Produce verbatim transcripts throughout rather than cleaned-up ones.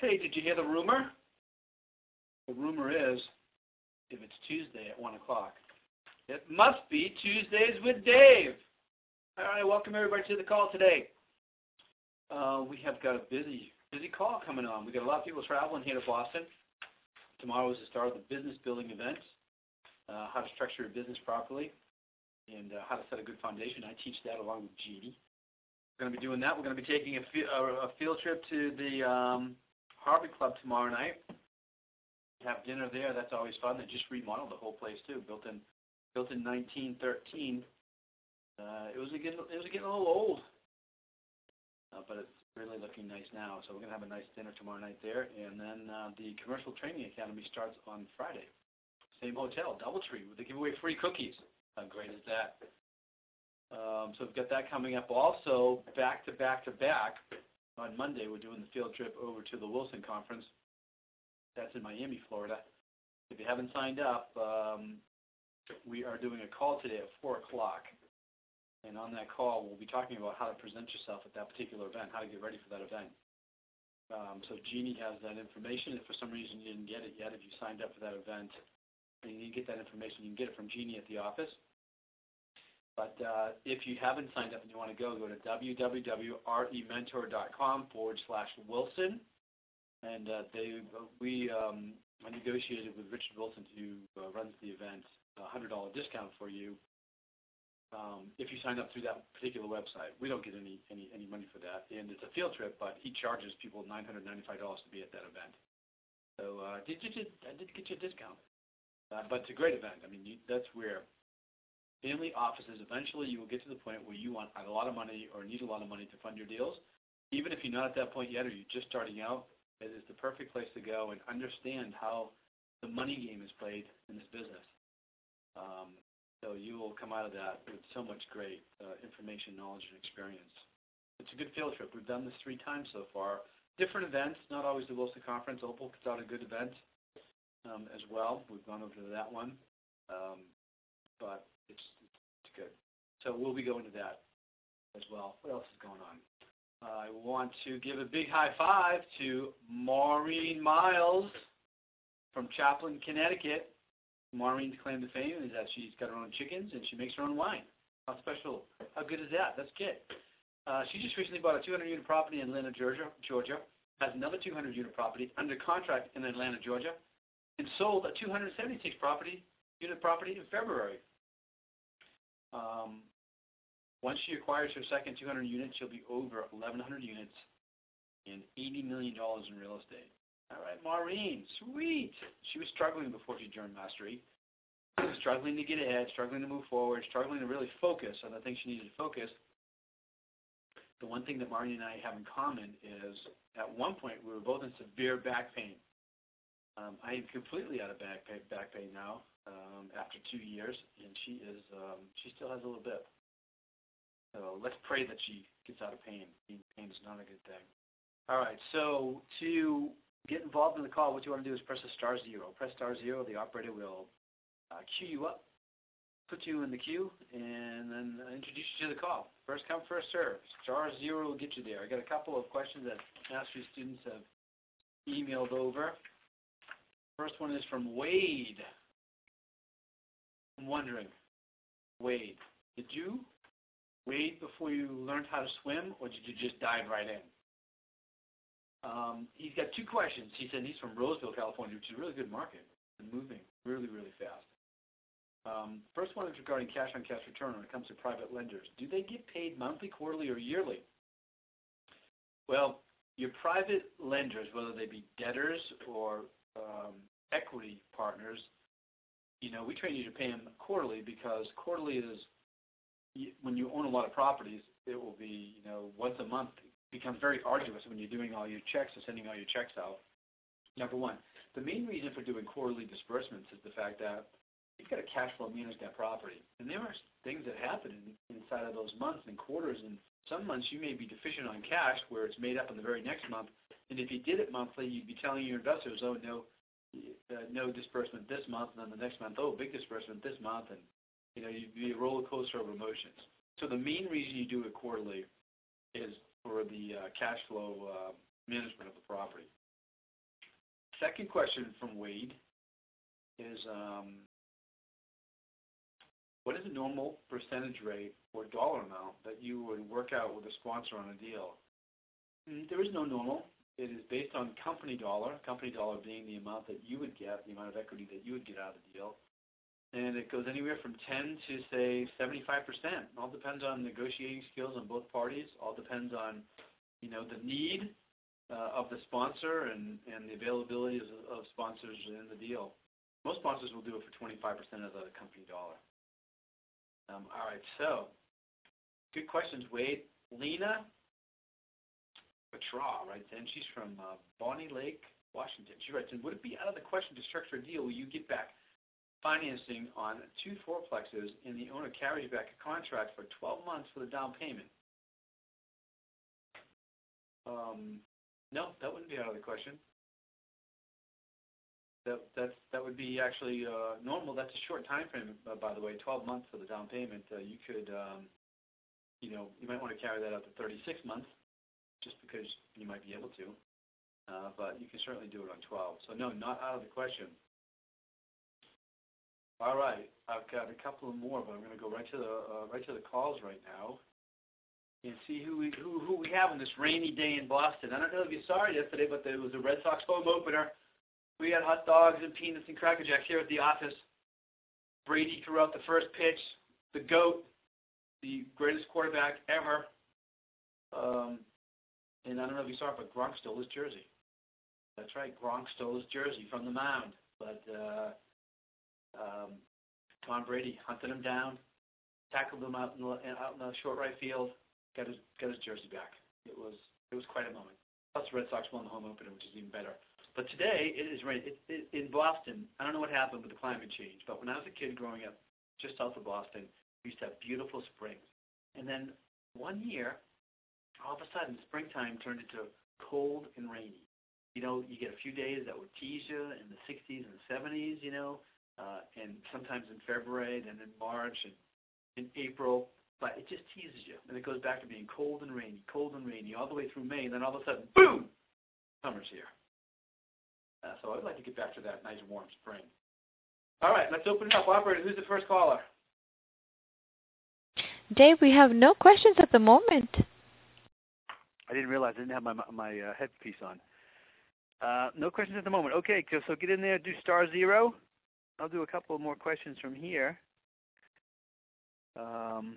Hey, did you hear the rumor? The rumor is, if it's Tuesday at one o'clock, it must be Tuesdays with Dave. All right, welcome everybody to the call today. Uh, we have got a busy, busy call coming on. We got a lot of people traveling here to Boston. Tomorrow is the start of the business building event, uh, how to structure a business properly, and uh, how to set a good foundation. I teach that along with Jeannie. We're going to be doing that. We're going to be taking a, fi a field trip to the um, Harvey Club tomorrow night. Have dinner there. That's always fun. They just remodeled the whole place too. Built in, built in nineteen thirteen. Uh, it was getting, it was getting a little old, uh, but it's really looking nice now. So we're gonna have a nice dinner tomorrow night there, and then uh, the Commercial Training Academy starts on Friday. Same hotel, DoubleTree, where they give away free cookies. How great is that? Um, so we've got that coming up. Also, back to back to back on Monday, we're doing the field trip over to the Wilson Conference. That's in Miami, Florida. If you haven't signed up, um, we are doing a call today at four o'clock. And on that call, we'll be talking about how to present yourself at that particular event, how to get ready for that event. Um, so Jeannie has that information. If for some reason you didn't get it yet, if you signed up for that event, and you need to get that information, you can get it from Jeannie at the office. But uh, if you haven't signed up and you want to go, go to www.rementor.com forward slash Wilson. And uh, they, we um, negotiated with Richard Wilson, who uh, runs the event, a one hundred dollar discount for you um, if you sign up through that particular website. We don't get any, any, any money for that. And it's a field trip, but he charges people nine hundred ninety-five dollars to be at that event. So uh, did, did, did, I did get you a discount. Uh, but it's a great event. I mean, you, that's where family offices, eventually you will get to the point where you want a lot of money or need a lot of money to fund your deals. Even if you're not at that point yet or you're just starting out, it is the perfect place to go and understand how the money game is played in this business. Um, so you will come out of that with so much great uh, information, knowledge, and experience. It's a good field trip. We've done this three times so far. Different events, not always the Wilson Conference. Opal puts out a good event um, as well. We've gone over to that one. Um, but it's, it's good. So we'll be going to that as well. What else is going on? I want to give a big high five to Maureen Miles from Chaplin, Connecticut. Maureen's claim to fame is that she's got her own chickens and she makes her own wine. How special, how good is that? That's good. Uh, she just recently bought a two hundred unit property in Atlanta, Georgia, Georgia, has another two hundred unit property under contract in Atlanta, Georgia, and sold a two hundred seventy-six property, unit property in February. Um, Once she acquires her second two hundred units, she'll be over eleven hundred units and eighty million dollars in real estate. All right, Maureen, sweet. She was struggling before she joined Mastery, struggling to get ahead, struggling to move forward, struggling to really focus on the things she needed to focus. The one thing that Maureen and I have in common is at one point we were both in severe back pain. Um, I am completely out of back pain, back pain now um, after two years, and she is um, she still has a little bit. So let's pray that she gets out of pain. Pain is not a good thing. All right, so to get involved in the call, what you want to do is press a star zero. Press star zero, the operator will uh, queue you up, put you in the queue, and then introduce you to the call. First come, first serve. Star zero will get you there. I got a couple of questions that Mastery students have emailed over. First one is from Wade. I'm wondering, Wade, did you wade before you learned how to swim, or did you just dive right in? Um, he's got two questions. He said he's from Roseville, California, which is a really good market and moving really, really fast. Um, first one is regarding cash-on-cash return when it comes to private lenders. Do they get paid monthly, quarterly, or yearly? Well, your private lenders, whether they be debtors or um, equity partners, you know, we train you to pay them quarterly because quarterly is, when you own a lot of properties, it will be, you know, once a month. It becomes very arduous when you're doing all your checks or sending all your checks out. Number one. The main reason for doing quarterly disbursements is the fact that you've got to cash flow manage that property. And there are things that happen in, inside of those months and quarters. And some months you may be deficient on cash where it's made up in the very next month. And if you did it monthly, you'd be telling your investors, oh, no, uh, no disbursement this month. And then the next month, oh, big disbursement this month. And you know, you'd be a roller coaster of emotions. So the main reason you do it quarterly is for the uh, cash flow uh, management of the property. second question from Wade is, um, what is the normal percentage rate or dollar amount that you would work out with a sponsor on a deal? Mm, There is no normal. It is based on company dollar, company dollar being the amount that you would get, the amount of equity that you would get out of the deal. And it goes anywhere from ten to, say, seventy-five percent. It all depends on negotiating skills on both parties. All depends on, you know, the need uh, of the sponsor and, and the availability of, of sponsors in the deal. Most sponsors will do it for twenty-five percent of the company dollar. Um, all right, so good questions, Wade. Lena Petra writes in. She's from uh, Bonnie Lake, Washington. She writes in, would it be out of the question to structure a deal where you get back financing on two fourplexes and the owner carries back a contract for twelve months for the down payment? Um, no, that wouldn't be out of the question. That that's, that would be actually uh, normal. That's a short time frame, uh, by the way, twelve months for the down payment. Uh, you could, um, you know, you might want to carry that out to thirty-six months just because you might be able to. Uh, but you can certainly do it on twelve. So, no, not out of the question. All right. I've got a couple more, but I'm going to go right to the uh, right to the calls right now and see who we, who, who we have on this rainy day in Boston. I don't know if you saw it yesterday, but there was a Red Sox home opener. We had hot dogs and peanuts and Cracker Jacks here at the office. Brady threw out the first pitch. The GOAT, the greatest quarterback ever. Um, and I don't know if you saw it, but Gronk stole his jersey. That's right, Gronk stole his jersey from the mound. But uh, um, Tom Brady hunted him down, tackled him out in the, out in the short right field, got his got his jersey back. It was it was quite a moment. Plus, the Red Sox won the home opener, which is even better. But today, it is rain. It, it, in Boston, I don't know what happened with the climate change, but when I was a kid growing up just south of Boston, we used to have beautiful springs. And then one year, all of a sudden, springtime turned into cold and rainy. You know, you get a few days that would tease you in the sixties and seventies, you know, uh, and sometimes in February, then in March and in April. But it just teases you. And it goes back to being cold and rainy, cold and rainy, all the way through May. And then all of a sudden, boom, summer's here. Uh, so I'd like to get back to that nice warm spring. All right, let's open it up. Operator, who's the first caller? Dave, we have no questions at the moment. I didn't realize I didn't have my my uh, headpiece on. Uh, no questions at the moment. Okay, so get in there, do star zero. I'll do a couple more questions from here. Um,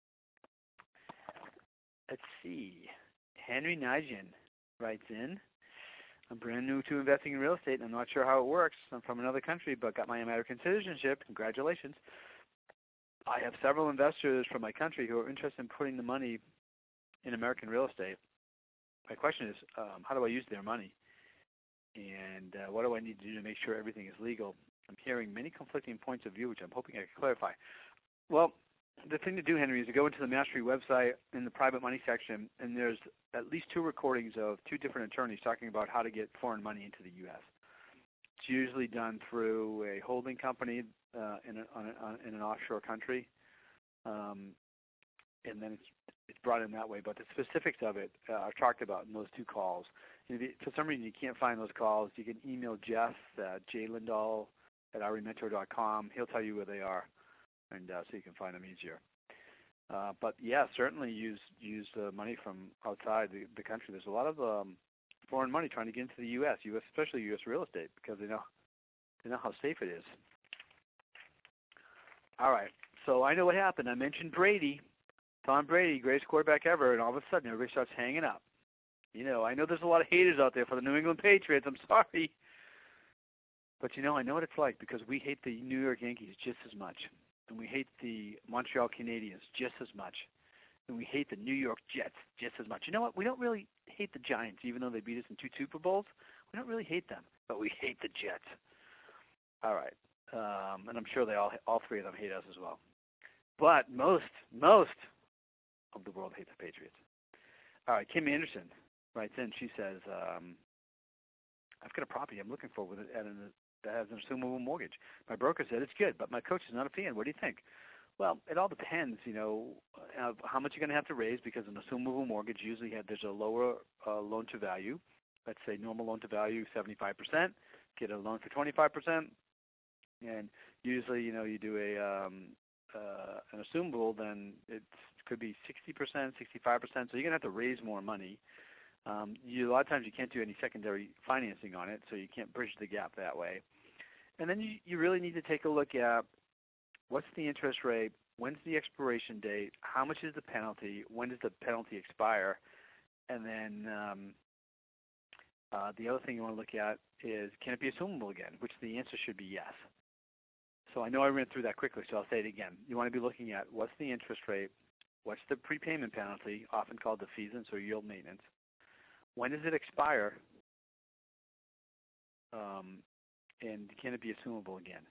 let's see. Henry Nijin writes in. I'm brand new to investing in real estate, and I'm not sure how it works. I'm from another country, but got my American citizenship. Congratulations. I have several investors from my country who are interested in putting the money in American real estate. My question is, um, how do I use their money? And uh, what do I need to do to make sure everything is legal? I'm hearing many conflicting points of view, which I'm hoping I can clarify. Well, the thing to do, Henry, is to go into the Mastery website in the private money section, and there's at least two recordings of two different attorneys talking about how to get foreign money into the U S. It's usually done through a holding company uh, in, a, on a, on, in an offshore country, um, and then it's, it's brought in that way. But the specifics of it uh, are talked about in those two calls. And if you, for some reason you can't find those calls, you can email Jeff at j lindahl at r e mentor dot com. He'll tell you where they are, and uh, so you can find them easier. Uh, but yeah, certainly use use uh, money from outside the, the country. There's a lot of um, foreign money trying to get into the U S, U S especially U S real estate, because they know they know how safe it is. All right, so I know what happened. I mentioned Brady, Tom Brady, greatest quarterback ever, and all of a sudden everybody starts hanging up. You know, I know there's a lot of haters out there for the New England Patriots. I'm sorry, but you know, I know what it's like because we hate the New York Yankees just as much. And we hate the Montreal Canadiens just as much. And we hate the New York Jets just as much. You know what? We don't really hate the Giants, even though they beat us in two Super Bowls. We don't really hate them, but we hate the Jets. All right. Um, and I'm sure they all, all three of them hate us as well. But most, most of the world hates the Patriots. All right. Kim Anderson writes in. She says, um, I've got a property I'm looking for with it at an that has an assumable mortgage. My broker said it's good, but my coach is not a fan. What do you think? Well, it all depends, you know, of how much you're going to have to raise, because an assumable mortgage usually had, there's a lower uh, loan to value. Let's say normal loan to value seventy-five percent. get a loan for twenty-five percent, and usually, you know, you do a um, uh, an assumable, then it could be sixty percent, sixty-five percent. So you're gonna have to raise more money. Um, you, a lot of times you can't do any secondary financing on it, so you can't bridge the gap that way. And then you, you really need to take a look at what's the interest rate, when's the expiration date, how much is the penalty, when does the penalty expire, and then um, uh, the other thing you want to look at is, can it be assumable again, which the answer should be yes. So I know I ran through that quickly, so I'll say it again. You want to be looking at what's the interest rate, what's the prepayment penalty, often called defeasance or yield maintenance, when does it expire, um, and can it be assumable again?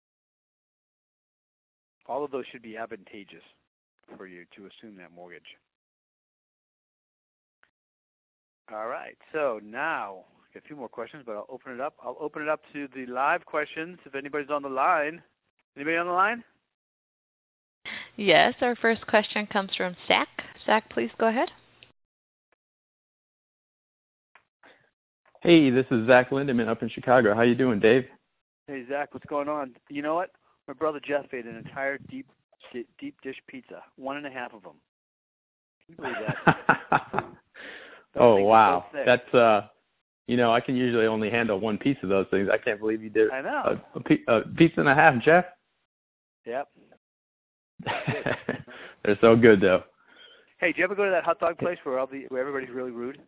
All of those should be advantageous for you to assume that mortgage. All right, so now, got a few more questions, but I'll open it up. I'll open it up to the live questions if anybody's on the line. Anybody on the line? Yes, our first question comes from Zach. Zach, please go ahead. Hey, this is Zach Lindeman up in Chicago. How you doing, Dave? Hey, Zach, what's going on? You know what? My brother Jeff ate an entire deep deep dish pizza, one and a half of them. Can you believe that? Oh, wow. So That's, uh, you know, I can usually only handle one piece of those things. I can't believe you did I know. a, a, a pizza and a half, Jeff. Yep. They're so good, though. Hey, do you ever go to that hot dog place where all the where everybody's really rude?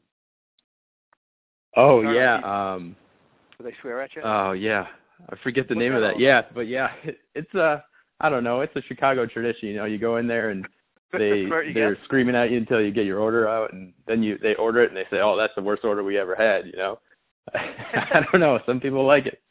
Oh, yeah. Um, Do they swear at you? Oh, yeah. I forget the What's name that of that. Yeah, but yeah, it, it's a, I don't know, it's a Chicago tradition. You know, you go in there and they they're get? screaming at you until you get your order out, and then you they order it and they say, oh, that's the worst order we ever had. You know, I don't know. Some people like it.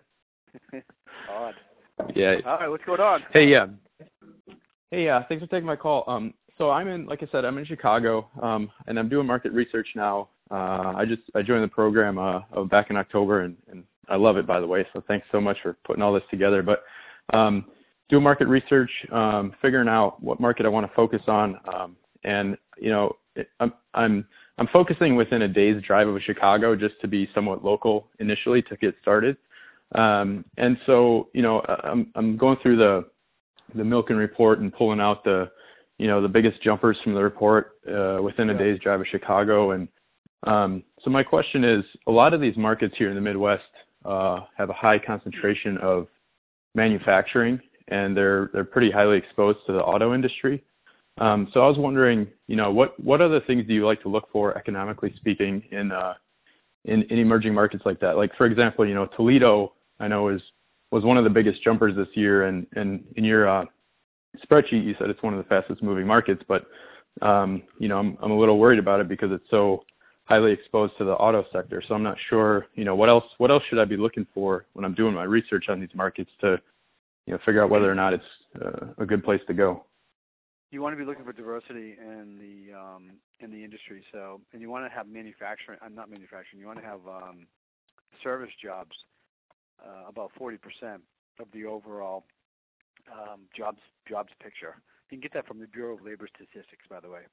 Odd. Yeah. All right, what's going on? Hey, yeah. Hey, uh, thanks for taking my call. Um, so I'm in, like I said, I'm in Chicago, um, and I'm doing market research now. Uh, I just I joined the program uh, back in October, and, and I love it, by the way. So thanks so much for putting all this together. But um, doing market research, um, figuring out what market I want to focus on, um, and you know, it, I'm I'm I'm focusing within a day's drive of Chicago, just to be somewhat local initially to get started. Um, and so you know, I'm I'm going through the the Milken report and pulling out the you know the biggest jumpers from the report uh, within a day's drive of Chicago. And um, so my question is, a lot of these markets here in the Midwest uh, have a high concentration of manufacturing, and they're they're pretty highly exposed to the auto industry. Um, so I was wondering, you know, what what other things do you like to look for, economically speaking, in uh, in, in emerging markets like that? Like, for example, you know, Toledo, I know is was one of the biggest jumpers this year, and, and in your uh, spreadsheet, you said it's one of the fastest moving markets, but um, you know, I'm I'm a little worried about it because it's so highly exposed to the auto sector. So I'm not sure, you know, what else what else should I be looking for when I'm doing my research on these markets to, you know, figure out whether or not it's uh, a good place to go. You want to be looking for diversity in the um, in the industry. So, and you want to have manufacturing. I'm uh, not manufacturing. You want to have um, service jobs. Uh, about forty percent of the overall um, jobs jobs picture. You can get that from the Bureau of Labor Statistics, by the way.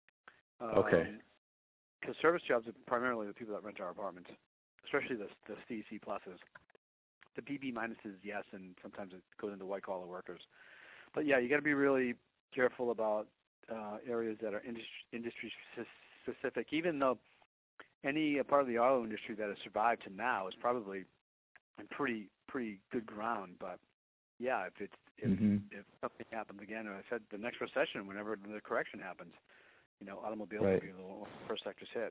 Um, okay. Because service jobs are primarily the people that rent our apartments, especially the the C C pluses. The B B minuses, yes, and sometimes it goes into white collar workers. But yeah, you got to be really careful about uh, areas that are industry, industry specific. Even though any part of the auto industry that has survived to now is probably in pretty pretty good ground. But yeah, if it's if, mm-hmm. if something happens again, or I said the next recession, whenever the correction happens, you know, automobiles right. will be the first sectors hit.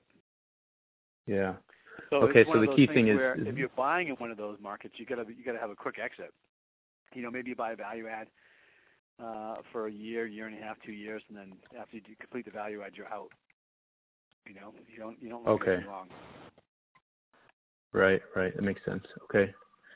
Yeah. So okay. It's So the key thing is, is, if you're buying in one of those markets, you gotta you gotta have a quick exit. You know, maybe you buy a value add uh, for a year, year and a half, two years, and then after you complete the value add, you're out. You know, you don't you don't look okay. anything wrong. Right, right. That makes sense. Okay.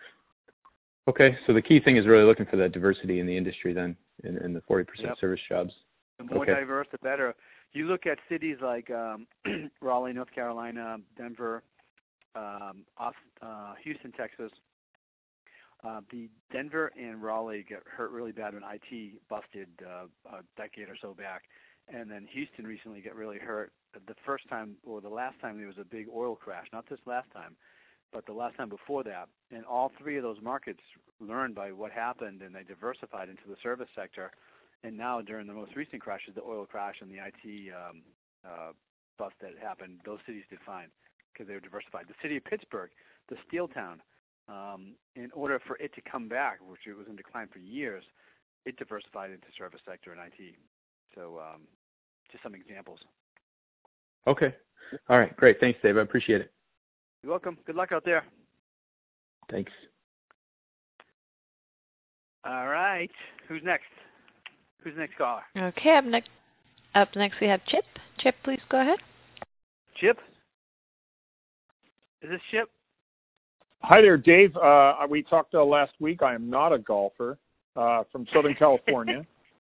Okay, so the key thing is really looking for that diversity in the industry then, in, in the forty percent Yep. service jobs. The more okay. diverse, the better. You look at cities like um, Raleigh, North Carolina, Denver, um, off, uh, Houston, Texas. Uh, the Denver and Raleigh got hurt really bad when I T busted uh, a decade or so back. And then Houston recently got really hurt the first time, or the last time there was a big oil crash, not this last time. but the last time before that. And all three of those markets learned by what happened, and they diversified into the service sector. And now during the most recent crashes, the oil crash and the I T um, uh, bust that happened, those cities did fine because they were diversified. The city of Pittsburgh, the steel town, um, in order for it to come back, which it was in decline for years, it diversified into service sector and I T. So um, just some examples. Okay. All right. Great. Thanks, Dave. I appreciate it. You're welcome. Good luck out there. Thanks. All right. Who's next? Who's the next caller? Okay, up next, up next we have Chip. Chip, please go ahead. Chip? Is this Chip? Hi there, Dave. Uh, we talked uh, last week. I am not a golfer uh, from Southern California.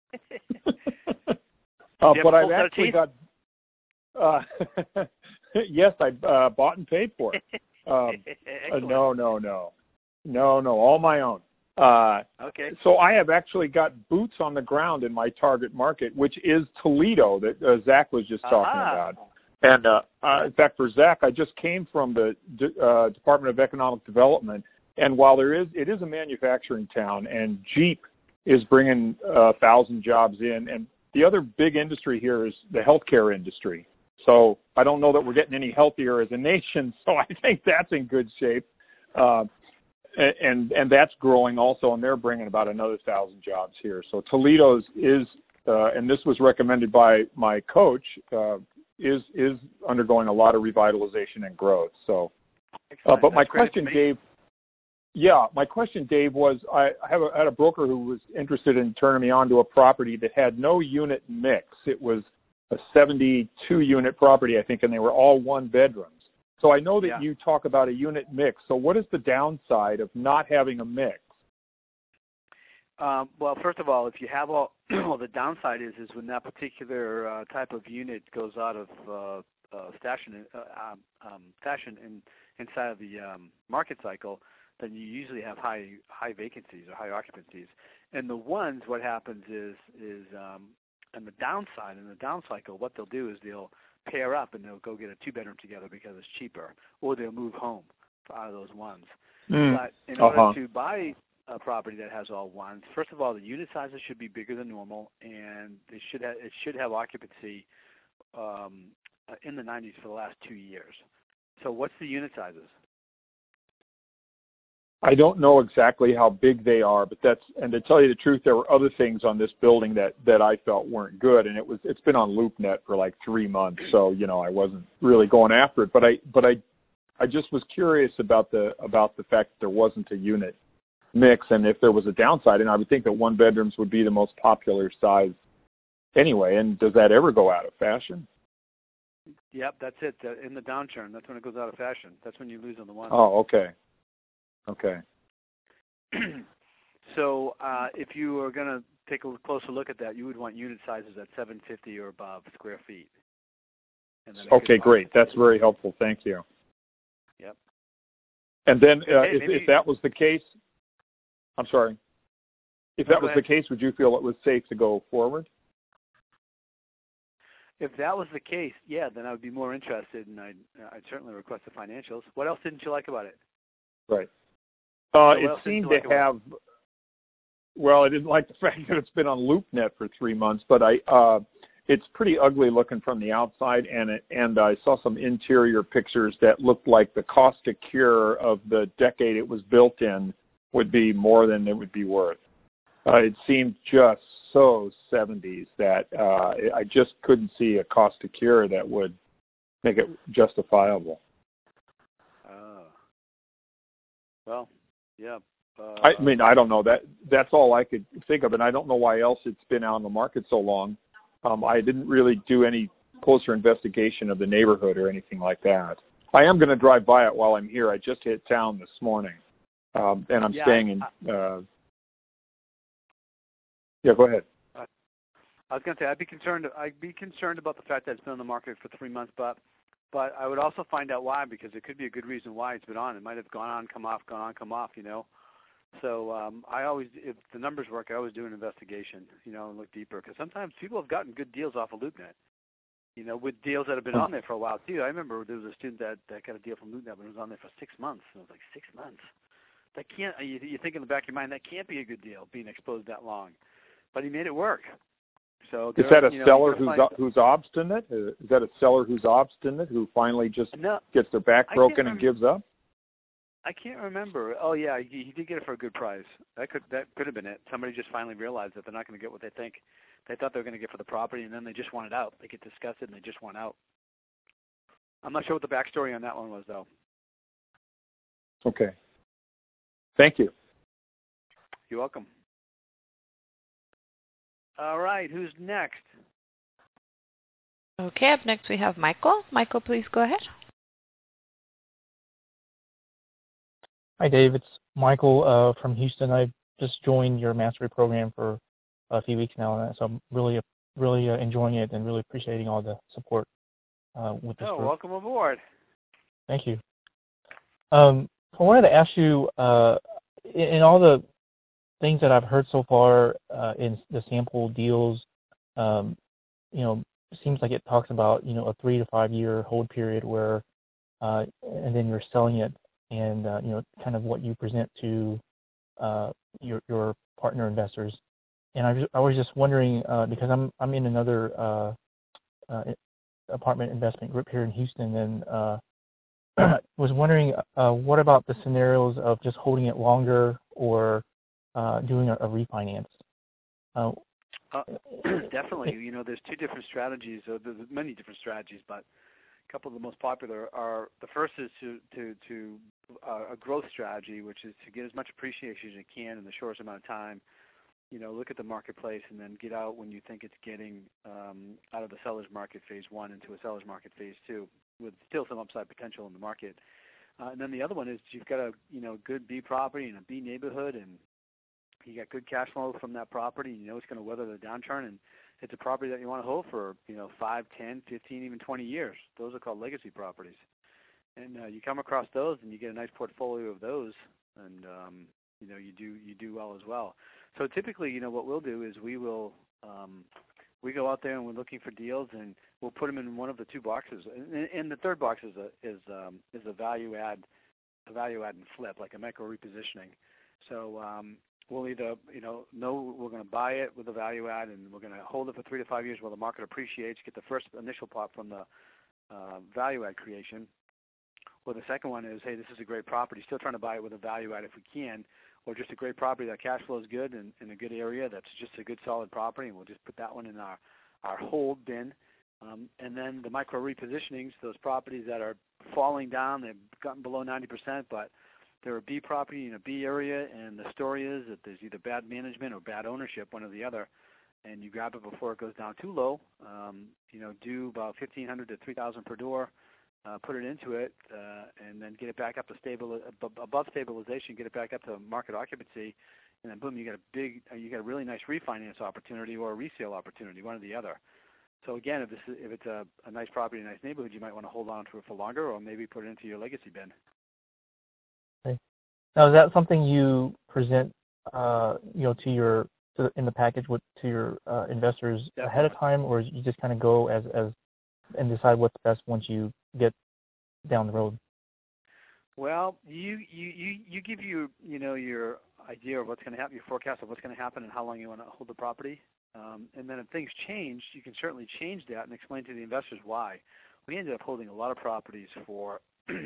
uh, but I've actually got... Uh, yes, I uh, bought and paid for it. Um, uh, no, no, no. No, no, all my own. Uh, okay. So I have actually got boots on the ground in my target market, which is Toledo that uh, Zach was just talking Aha. about. And uh, uh, in fact, for Zach, I just came from the uh, Department of Economic Development, and while there is, it is a manufacturing town, and Jeep is bringing a uh, thousand jobs in, and the other big industry here is the healthcare industry. So I don't know that we're getting any healthier as a nation, so I think that's in good shape. Uh, and and that's growing also, and they're bringing about another thousand jobs here. So Toledo's is, uh, and this was recommended by my coach, uh, is is undergoing a lot of revitalization and growth. So, uh, but my question, Dave, yeah, my question, Dave, was I have a, had a broker who was interested in turning me on to a property that had no unit mix. It was a seventy-two unit property, I think, and they were all one bedrooms. So I know that yeah. you talk about a unit mix. So what is the downside of not having a mix? Um, well, first of all, if you have all, well, the downside is is when that particular uh, type of unit goes out of uh, uh, fashion, uh, um, um, fashion in, inside of the um, market cycle, then you usually have high high vacancies or high occupancies. And the ones, what happens is is um, and the downside in the down cycle, what they'll do is they'll pair up and they'll go get a two-bedroom together because it's cheaper, or they'll move home out of those ones. Mm. But in uh-huh. order to buy a property that has all ones, first of all, the unit sizes should be bigger than normal, and it should have, it should have occupancy um, in the nineties for the last two years. So what's the unit sizes? I don't know exactly how big they are, but that's, and to tell you the truth, there were other things on this building that, that I felt weren't good, and it was, it's been on LoopNet for like three months, so, you know, I wasn't really going after it, but I, but I, I just was curious about the, about the fact that there wasn't a unit mix, and if there was a downside, and I would think that one bedrooms would be the most popular size anyway, and does that ever go out of fashion? Yep, that's it. Uh, in the downturn, that's when it goes out of fashion. That's when you lose on the one. Oh, okay. Okay. So uh, if you were going to take a closer look at that, you would want unit sizes at seven fifty or above square feet. And then Okay, great. That's very helpful. Thank you. Yep. And then uh, okay, if, maybe... if that was the case, I'm sorry. If no, that was the case, would you feel it was safe to go forward? If that was the case, yeah, then I would be more interested, and I'd, I'd certainly request the financials. What else didn't you like about it? Right. Uh, so it seemed to have, well, I didn't like the fact that it's been on LoopNet for three months, but I, uh, it's pretty ugly looking from the outside, and it, and I saw some interior pictures that looked like the cost to cure of the decade it was built in would be more than it would be worth. Uh, it seemed just so seventies that uh, I just couldn't see a cost to cure that would make it justifiable. Oh. Well, yeah. Uh, I mean, I don't know. That that's all I could think of, and I don't know why else it's been out on the market so long. Um, I didn't really do any closer investigation of the neighborhood or anything like that. I am going to drive by it while I'm here. I just hit town this morning, um, and I'm yeah, staying in. I, Uh, yeah, go ahead. I was going to say I'd be concerned. I'd be concerned about the fact that it's been on the market for three months, but but I would also find out why, because it could be a good reason why it's been on. It might have gone on, come off, gone on, come off. You know. So um, I always, if the numbers work, I always do an investigation, you know, and look deeper, because sometimes people have gotten good deals off of LoopNet. You know, with deals that have been on there for a while too. I remember there was a student that, that got a deal from Newton that was on there for six months. And it was like six months. That can't. You, you think in the back of your mind that can't be a good deal, being exposed that long. But he made it work. So is that a you know, seller who's who's obstinate? Is that a seller who's obstinate who finally just no, gets their back broken and gives up? I can't remember. Oh yeah, he, he did get it for a good price. That could that could have been it. Somebody just finally realized that they're not going to get what they think they thought they were going to get for the property, and then they just want it out. They get disgusted and they just want out. I'm not sure what the backstory on that one was though. Okay. Thank you. You're welcome. All right, who's next? Okay, up next we have Michael. Michael, please go ahead. Hi, Dave. It's Michael uh, from Houston. I just joined your mastery program for a few weeks now, so I'm really, really uh, enjoying it and really appreciating all the support uh, with this Oh, group. welcome aboard. Thank you. Um, I wanted to ask you, uh, in, in all the things that I've heard so far uh, in the sample deals, um, you know, it seems like it talks about, you know, a three to five year hold period where, uh, and then you're selling it, and uh, you know, kind of what you present to uh, your your partner investors. And I, was, I was just wondering uh, because I'm I'm in another uh, uh, apartment investment group here in Houston, and uh, was wondering uh, what about the scenarios of just holding it longer or uh, doing a, a refinance? Uh, uh, definitely. You know, there's two different strategies. Or there's many different strategies, but a couple of the most popular are the first is to to to uh, a growth strategy, which is to get as much appreciation as you can in the shortest amount of time. You know, look at the marketplace and then get out when you think it's getting um, out of the seller's market phase one into a seller's market phase two, with still some upside potential in the market. Uh, and then the other one is you've got a you know good B property in a B neighborhood, and you got good cash flow from that property. You know it's going to weather the downturn, and it's a property that you want to hold for you know five, ten, fifteen, even twenty years. Those are called legacy properties. And uh, you come across those, and you get a nice portfolio of those, and um, you know you do you do well as well. So typically, you know, what we'll do is we will um, we go out there and we're looking for deals, and we'll put them in one of the two boxes. And, and the third box is a is um, is a value add, a value add and flip, like a micro repositioning. So um, we'll either you know know we're going to buy it with a value add, and we're going to hold it for three to five years while the market appreciates, get the first initial pop from the uh, value add creation. Or the second one is, hey, this is a great property. Still trying to buy it with a value add if we can. Or just a great property that cash flow is good and in a good area that's just a good solid property, and we'll just put that one in our, our hold bin. Um, and then the micro repositionings, those properties that are falling down, they've gotten below ninety percent, but they're a B property in a B area, and the story is that there's either bad management or bad ownership, one or the other, and you grab it before it goes down too low. Um, you know, do about fifteen hundred to three thousand per door. Uh, put it into it, uh, and then get it back up to stable, above stabilization, get it back up to market occupancy, and then boom, you get a big, uh, you get a really nice refinance opportunity or a resale opportunity, one or the other. So again, if this is, if it's a, a nice property, a nice neighborhood, you might want to hold on to it for longer, or maybe put it into your legacy bin. Okay. Now, is that something you present, uh, you know, to your to, in the package with to your uh, investors Definitely. ahead of time, or you just kind of go as as and decide what's best once you get down the road? Well, you you you, you give you you know your idea of what's going to happen, your forecast of what's going to happen, and how long you want to hold the property. Um, and then if things change, you can certainly change that and explain to the investors why. We ended up holding a lot of properties for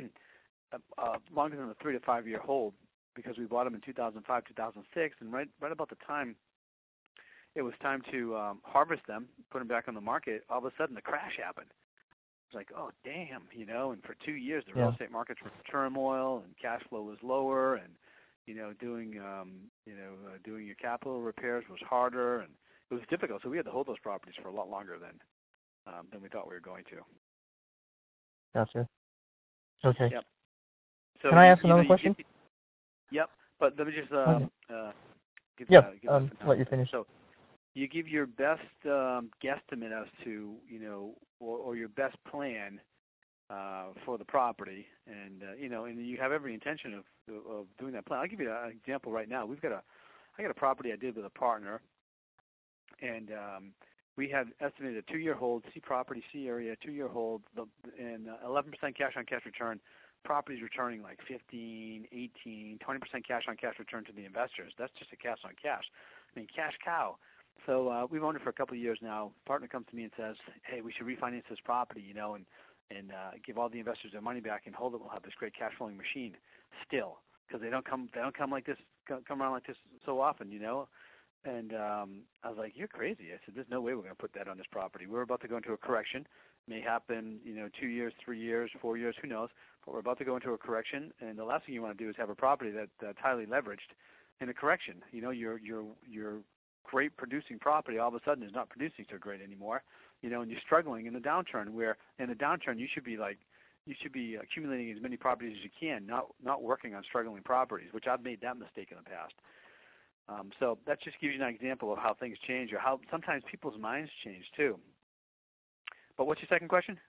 uh, longer than a three to five year hold because we bought them in two thousand five, two thousand six, and right right about the time it was time to um, harvest them, put them back on the market, all of a sudden the crash happened. It's like, oh, damn, you know, and for two years the yeah. real estate markets were in turmoil and cash flow was lower, and, you know, doing, um, you know, uh, doing your capital repairs was harder, and it was difficult. So we had to hold those properties for a lot longer than um, than we thought we were going to. Gotcha. Okay. Yep. So Can I ask you, another you know, question? Get, yep, but let me just um, okay. uh, give, yep. uh, give um, let you finish. So you give your best um, guesstimate as to, you know, or, or your best plan uh, for the property, and uh, you know, and you have every intention of, of doing that plan. I'll give you an example right now. We've got a, I got a property I did with a partner, and um, we had estimated a two-year hold, C property, C area, two-year hold, the, and uh, eleven percent cash-on-cash return. Properties returning like fifteen, eighteen, twenty percent cash-on-cash return to the investors. That's just a cash-on-cash. I mean, cash cow. So uh, we've owned it for a couple of years now. Partner comes to me and says, hey, we should refinance this property, you know, and, and uh, give all the investors their money back and hold it. We'll have this great cash-flowing machine still, because they don't come they don't come like this, come around like this so often, you know. And um, I was like, you're crazy. I said, there's no way we're going to put that on this property. We're about to go into a correction. May happen, you know, two years, three years, four years, who knows. But we're about to go into a correction, and the last thing you want to do is have a property that, that's highly leveraged in a correction. You know, your your your great producing property all of a sudden is not producing so great anymore. You know, and you're struggling in the downturn. Where in the downturn you should be like, you should be accumulating as many properties as you can, not not working on struggling properties, which I've made that mistake in the past. Um, so that just gives you an example of how things change, or how sometimes people's minds change too. But what's your second question?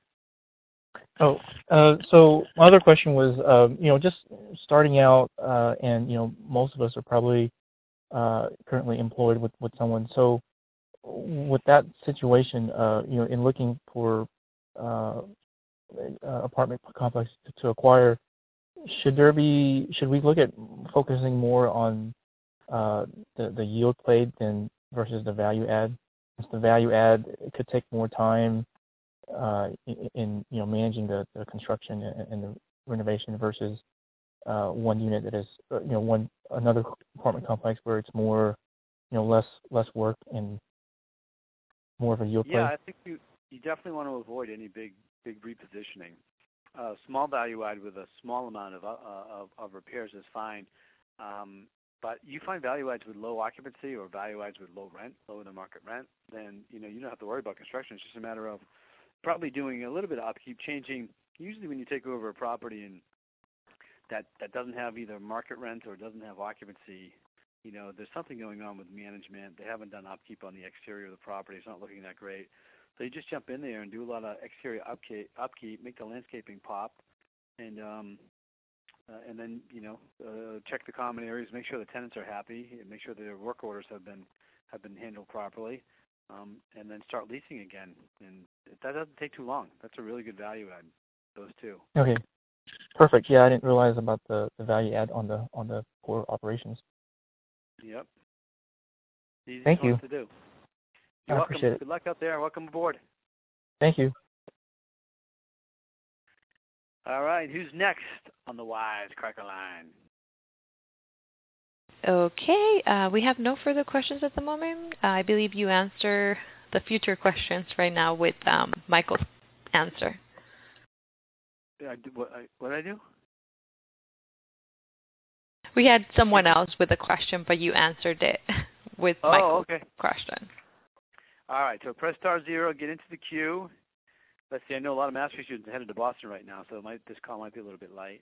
Oh, uh, so my other question was, um, you know, just starting out, uh, and you know, most of us are probably uh, currently employed with, with someone. So, with that situation, uh, you know, in looking for uh, uh, apartment complex to, to acquire, should there be, should we look at focusing more on uh, the the yield played than versus the value add? Since the value add, it could take more time uh, in, in you know managing the, the construction and, and the renovation versus uh, one unit that is uh, you know one another apartment complex where it's more you know less less work and more of a yield play. Yeah, I think you you definitely want to avoid any big big repositioning. Uh, small value add with a small amount of uh, of, of repairs is fine. Um, But you find value adds with low occupancy or value adds with low rent, lower than market rent, then you know you don't have to worry about construction. It's just a matter of probably doing a little bit of upkeep, changing. Usually, when you take over a property and that that doesn't have either market rent or doesn't have occupancy, you know there's something going on with management. They haven't done upkeep on the exterior of the property. It's not looking that great. So you just jump in there and do a lot of exterior upkeep, upkeep make the landscaping pop, and um, Uh, and then, you know, uh, check the common areas, make sure the tenants are happy, and make sure their work orders have been have been handled properly, um, and then start leasing again. And that doesn't take too long. That's a really good value add, those two. Okay, perfect. Yeah, I didn't realize about the, the value add on the on the core operations. Yep. Easy Thank you. to do. You're I welcome. appreciate it. Good luck out there. Welcome aboard. Thank you. All right, who's next on the Wise Cracker line? Okay, uh, we have no further questions at the moment. Uh, I believe you answer the future questions right now with um, Michael's answer. Yeah, I did, what, I, what did I do? We had someone else with a question, but you answered it with oh, Michael's okay. question. All right, so press star zero, get into the queue. Let's see, I know a lot of master's students are headed to Boston right now, so it might, this call might be a little bit light.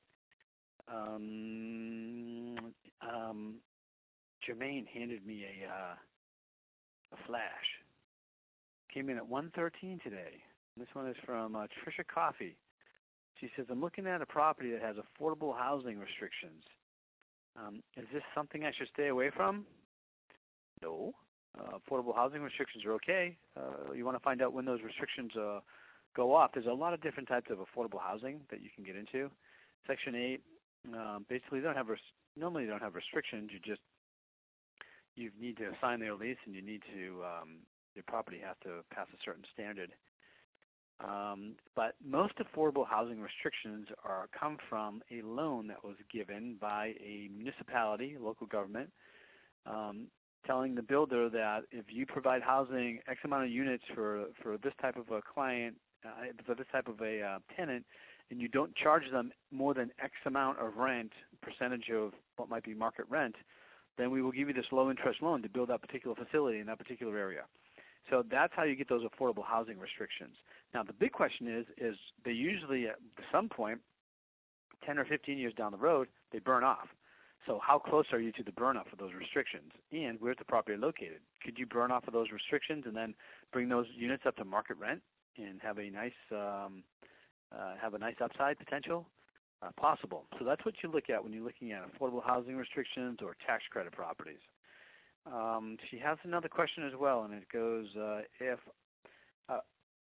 Um, um, Jermaine handed me a uh, a flash. Came in at one thirteen today. This one is from uh, Trisha Coffey. She says, I'm looking at a property that has affordable housing restrictions. Um, is this something I should stay away from? No. Uh, affordable housing restrictions are okay. Uh, you want to find out when those restrictions uh, go off. There's a lot of different types of affordable housing that you can get into. Section eight, um, basically, don't have res- normally you don't have restrictions. You just you need to sign their lease, and you need to um, your property has to pass a certain standard. Um, but most affordable housing restrictions are come from a loan that was given by a municipality, local government, um, telling the builder that if you provide housing, X amount of units for for this type of a client, uh, for this type of a uh, tenant, and you don't charge them more than X amount of rent, percentage of what might be market rent, then we will give you this low-interest loan to build that particular facility in that particular area. So that's how you get those affordable housing restrictions. Now, the big question is, is they usually, at some point, ten or fifteen years down the road, they burn off. So how close are you to the burn-off of those restrictions? And where's the property located? Could you burn off of those restrictions and then bring those units up to market rent and have a nice um, uh, have a nice upside potential? Uh, possible. So that's what you look at when you're looking at affordable housing restrictions or tax credit properties. Um, she has another question as well, and it goes, uh, if uh,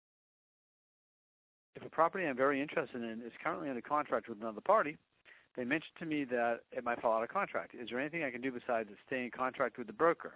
if a property I'm very interested in is currently under contract with another party, they mentioned to me that it might fall out of contract. Is there anything I can do besides stay in contract with the broker?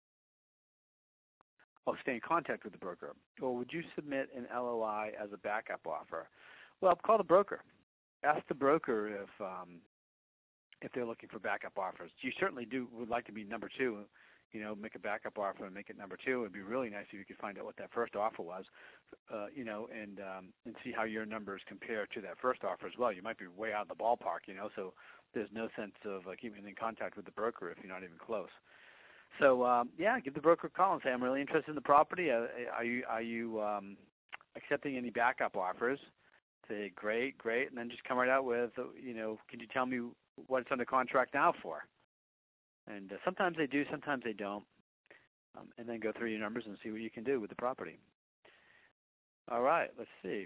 Oh, stay in contact with the broker. Or would you submit an L O I as a backup offer? Well, call the broker. Ask the broker if um, if they're looking for backup offers. You certainly do would like to be number two. You know, make a backup offer and make it number two. It'd be really nice if you could find out what that first offer was, uh, you know, and um, and see how your numbers compare to that first offer as well. You might be way out of the ballpark, you know, so there's no sense of uh, keeping in contact with the broker if you're not even close. So um, yeah, give the broker a call and say, I'm really interested in the property. Uh, are you are you um, accepting any backup offers? Say great, great, and then just come right out with, uh, you know, can you tell me what it's under contract now for? And uh, sometimes they do, sometimes they don't. Um, and then go through your numbers and see what you can do with the property. All right, let's see.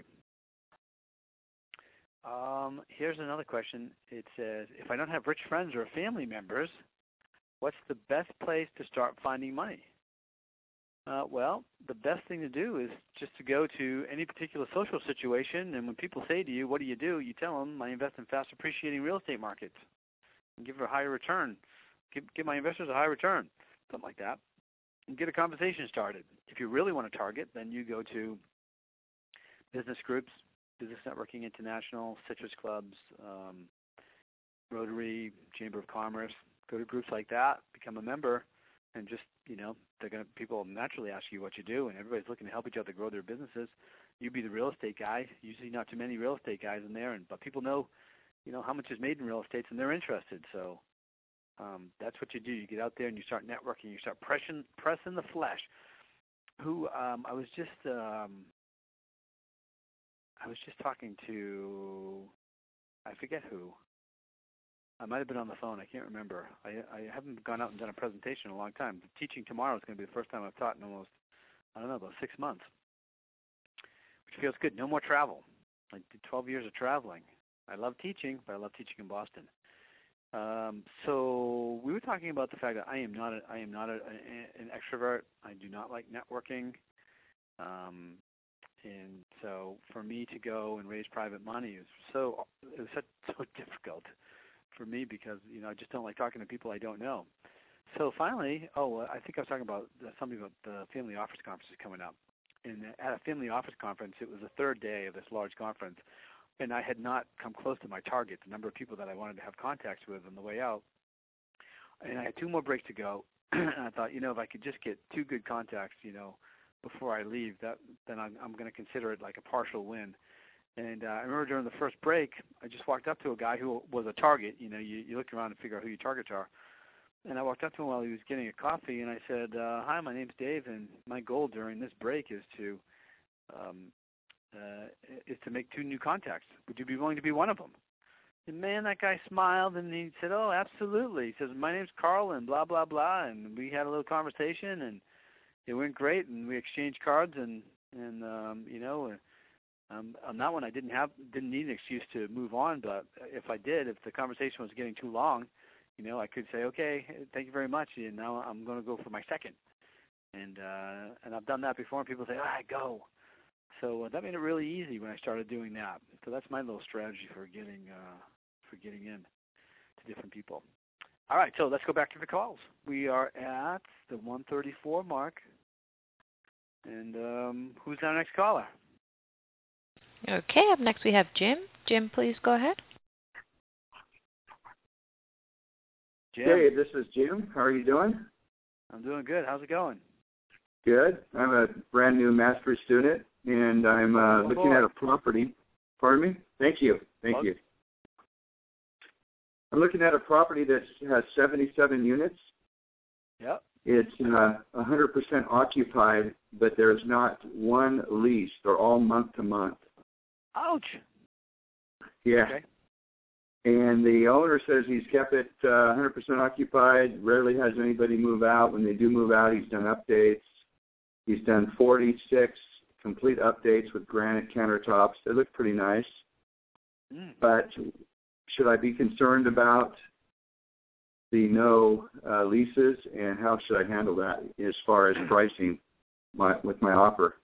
Um, here's another question. It says, if I don't have rich friends or family members, what's the best place to start finding money? Uh, well, the best thing to do is just to go to any particular social situation, and when people say to you, what do you do? You tell them, I invest in fast appreciating real estate markets and give a higher return. Give, give my investors a high return, something like that, and get a conversation started. If you really want to target, then you go to business groups, Business Networking International, Citrus Clubs, um, Rotary, Chamber of Commerce. Go to groups like that, become a member, and just, you know, they're gonna people naturally ask you what you do, and everybody's looking to help each other grow their businesses. You be the real estate guy. Usually not too many real estate guys in there, and but people know, you know, how much is made in real estate, and they're interested. So um, that's what you do. You get out there and you start networking. You start pressing, pressing the flesh. Who um, I was just um, I was just talking to, I forget who. I might have been on the phone. I can't remember. I, I haven't gone out and done a presentation in a long time. Teaching tomorrow is going to be the first time I've taught in almost, I don't know, about six months, which feels good. No more travel. I did twelve years of traveling. I love teaching, but I love teaching in Boston. Um, so we were talking about the fact that I am not a, I am not a, a, an extrovert. I do not like networking. Um, and so for me to go and raise private money is so it was so, so difficult for me because, you know, I just don't like talking to people I don't know. So finally, oh, I think I was talking about something about the Family Office Conference is coming up. And at a Family Office Conference, it was the third day of this large conference, and I had not come close to my target, the number of people that I wanted to have contacts with on the way out. And I had two more breaks to go, and I thought, you know, if I could just get two good contacts, you know, before I leave, that then I'm, I'm going to consider it like a partial win. And uh, I remember during the first break, I just walked up to a guy who was a target. You know, you, you look around and figure out who your targets are. And I walked up to him while he was getting a coffee, and I said, uh, hi, my name's Dave, and my goal during this break is to um, uh, is to make two new contacts. Would you be willing to be one of them? And, man, that guy smiled, and he said, oh, absolutely. He says, my name's Carl, and blah, blah, blah. And we had a little conversation, and it went great, and we exchanged cards, and, and um, you know, um, on that one I didn't have didn't need an excuse to move on, but if I did, if the conversation was getting too long, you know, I could say, okay, thank you very much, and now I'm going to go for my second. And uh, and I've done that before, and people say, all right, go. So uh, that made it really easy when I started doing that. So that's my little strategy for getting uh, for getting in to different people. All right, so let's go back to the calls. We are at the one thirty-four mark. And um, who's our next caller? Okay, up next we have Jim. Jim, please go ahead. Jim. Hey, this is Jim. How are you doing? I'm doing good. How's it going? Good. I'm a brand new master's student, and I'm uh, oh, looking boy. at a property. Pardon me? Thank you. Thank Bug. you. I'm looking at a property that has seventy-seven units. Yep. It's uh, one hundred percent occupied, but there's not one lease. They're all month to month. Ouch. Yeah. Okay. And the owner says he's kept it uh, one hundred percent occupied, rarely has anybody move out. When they do move out, he's done updates. He's done forty-six complete updates with granite countertops. They look pretty nice. Mm. But should I be concerned about see no uh, leases, and how should I handle that as far as pricing my, with my offer?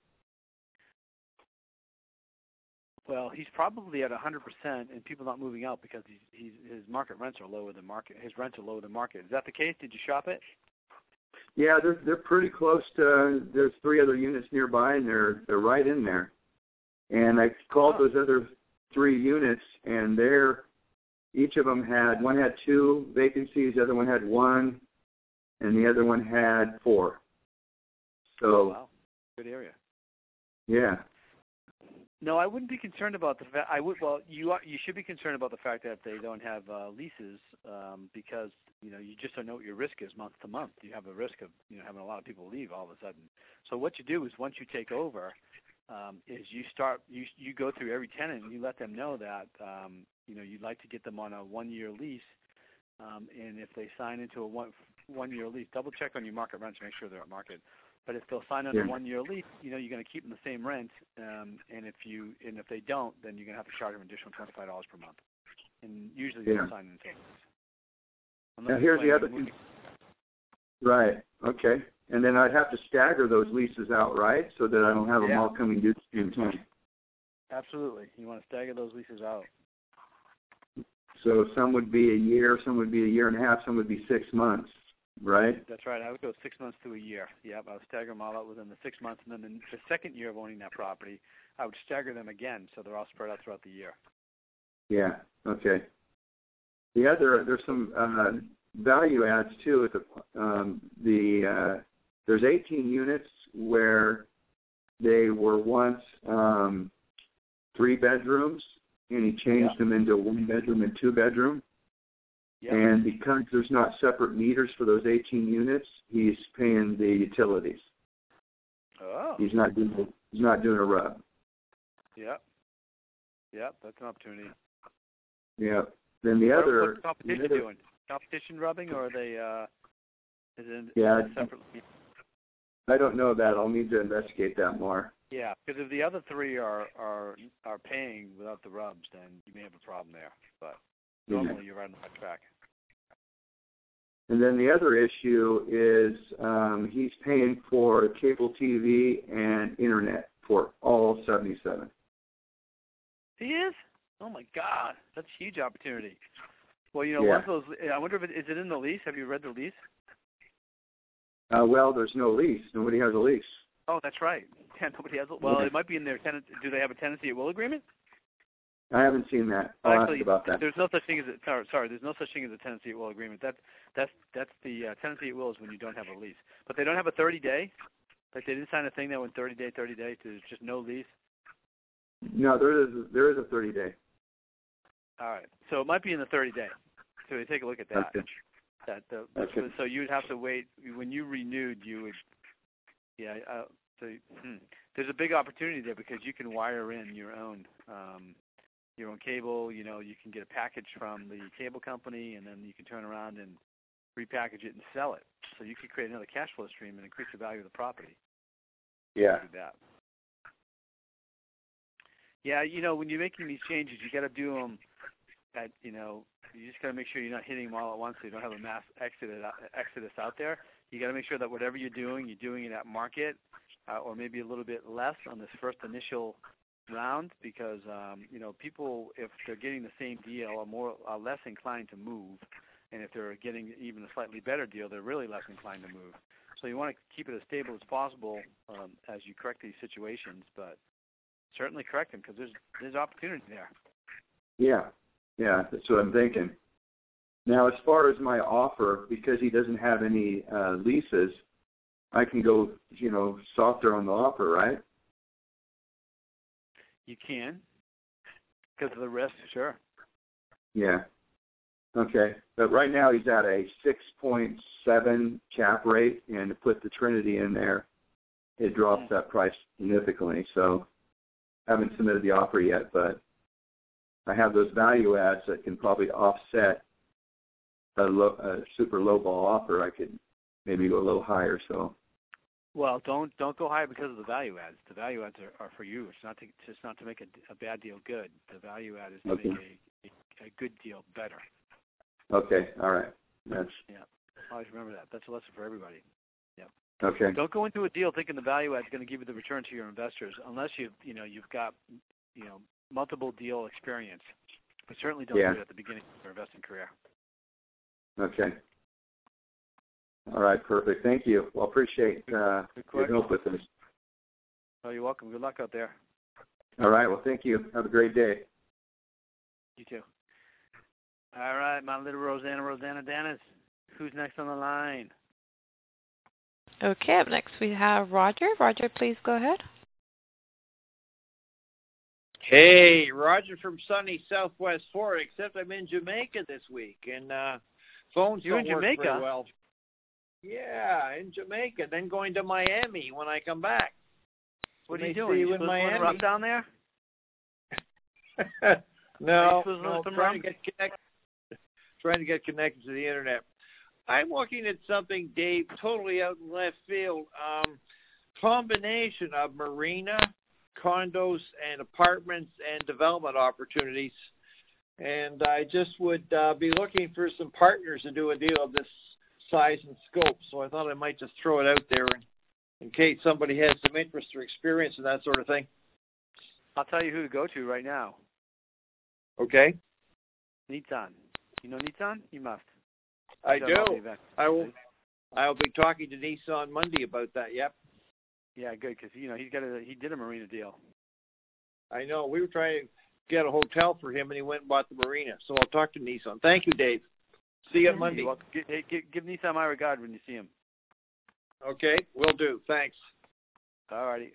Well, he's probably at one hundred percent, and people not moving out because he's, he's, his market rents are lower than market. His rents are lower than market. Is that the case? Did you shop it? Yeah, they're they're pretty close to. There's three other units nearby, and they're they're right in there. And I called Oh. those other three units, and they're each of them had one had two vacancies, the other one had one, and the other one had four. So, Oh, wow, good area. yeah. No, I wouldn't be concerned about the fact. I would. Well, you are, you should be concerned about the fact that they don't have uh, leases um, because you know you just don't know what your risk is month to month. You have a risk of you know having a lot of people leave all of a sudden. So what you do is once you take over, um, is you start you you go through every tenant and you let them know that um, you know you'd like to get them on a one year lease, um, and if they sign into a one one year lease, double check on your market rents to make sure they're at market. But if they'll sign under Yeah. one year lease, you know you're going to keep them the same rent, um, and if you and if they don't, then you're going to have to charge them an additional twenty-five dollars per month. And usually Yeah. they'll sign into a lease. Now here's the other thing. Right. Okay. And then I'd have to stagger those leases out, right, so that I don't have them Yeah. all coming due at the same time. Absolutely, you want to stagger those leases out. So some would be a year, some would be a year and a half, some would be six months, right? That's right. I would go six months to a year. Yep, I would stagger them all out within the six months, and then in the second year of owning that property, I would stagger them again, so they're all spread out throughout the year. Yeah. Okay. The other, there's some uh, value adds too. At the um, the uh, there's eighteen units where they were once um, three bedrooms, and he changed Yeah. them into one bedroom and two bedroom. Yep. And because there's not separate meters for those eighteen units, he's paying the utilities. Oh. He's not doing he's not doing a rub. Yep. Yep, that's an opportunity. Yeah. Then the What- other, what's the competition the other doing? Competition rubbing, or are they? Uh, is it Yeah, uh, it's- separately? I don't know that. I'll need to investigate that more. Yeah, because if the other three are are are paying without the rubs, then you may have a problem there. But normally you're right on the right track. And then the other issue is um, he's paying for cable T V and internet for all seventy-seven. He is? Oh my God, that's a huge opportunity. Well, you know, Yeah. once those, I wonder if it is it in the lease. Have you read the lease? Uh, well, there's no lease. Nobody has a lease. Oh, that's right. Yeah, nobody has. Well, it might be in their tenant. Do they have a tenancy at will agreement? I haven't seen that. I'll Actually, ask about that. there's no such thing as a, sorry, sorry. There's no such thing as a tenancy at will agreement. That that's that's the uh, tenancy at will is when you don't have a lease. But they don't have a thirty day. Like they didn't sign a thing that went thirty day, thirty day to just no lease. No, there is there is a thirty day. All right. So it might be in the thirty day. So we take a look at that. Okay. That the, Okay. so you'd have to wait when you renewed. You would, yeah. Uh, so hmm. There's a big opportunity there because you can wire in your own, um, your own cable. You know, you can get a package from the cable company, and then you can turn around and repackage it and sell it. So you could create another cash flow stream and increase the value of the property. Yeah. Do that. Yeah, you know, when you're making these changes, you got to do them at, you know, you just got to make sure you're not hitting them all at once so you don't have a mass exodus, exodus out there. You got to make sure that whatever you're doing, you're doing it at market uh, or maybe a little bit less on this first initial round because, um, you know, people, if they're getting the same deal, are, more, are less inclined to move. And if they're getting even a slightly better deal, they're really less inclined to move. So you want to keep it as stable as possible um, as you correct these situations, but certainly correct them because there's there's opportunity there. Yeah. Yeah, that's what I'm thinking. Now, as far as my offer, because he doesn't have any uh, leases, I can go, you know, softer on the offer, right? You can because of the risk, sure. Yeah. Okay. But right now he's at a six point seven cap rate, and to put the Trinity in there, it drops that price significantly. So I haven't submitted the offer yet, but I have those value adds that can probably offset a, low, a super low ball offer. I could maybe go a little higher. So. Well, don't don't go higher because of the value adds. The value adds are, are for you. It's not to it's not to make a, a bad deal good. The value add is to Okay. make a, a, a good deal better. Okay. All right. That's Yeah. Always remember that. That's a lesson for everybody. Yeah. okay. Don't go into a deal thinking the value add is going to give you the return to your investors unless you've, you know, you've got, you know, multiple deal experience. But certainly don't Yeah. do it at the beginning of your investing career. Okay. All right, perfect. Thank you. Well, appreciate uh, your help with this. Oh, you're welcome. Good luck out there. All right. Well, thank you. Have a great day. You too. All right, my little Rosanna, Rosanna Dennis. Who's next on the line? Okay, up next we have Roger. Roger, please go ahead. Hey, Roger from sunny Southwest Florida, except I'm in Jamaica this week, and uh, phones You're don't in work Jamaica? very well. Yeah, in Jamaica, then going to Miami when I come back. What Can are you they doing? see You you in supposed to Miami? rough down there? no, supposed to no, lift them trying up? to get connected. Trying to get connected to the internet. I'm looking at something, Dave, totally out in left field. Um, combination of marina, condos, and apartments and development opportunities. And I just would uh, be looking for some partners to do a deal of this size and scope. So I thought I might just throw it out there in, in case somebody has some interest or experience in that sort of thing. I'll tell you who to go to right now. Okay. Nissan. You know Nissan? You must. I He's done all the do. events. I will. I'll be talking to Nissan Monday about that. Yep. Yeah, good, because you know he's got a he did a marina deal. I know. We were trying to get a hotel for him, and he went and bought the marina. So I'll talk to Nissan. Thank you, Dave. See you on Monday. Well, give, give, give Nissan my regard when you see him. Okay, will do. Thanks. All righty.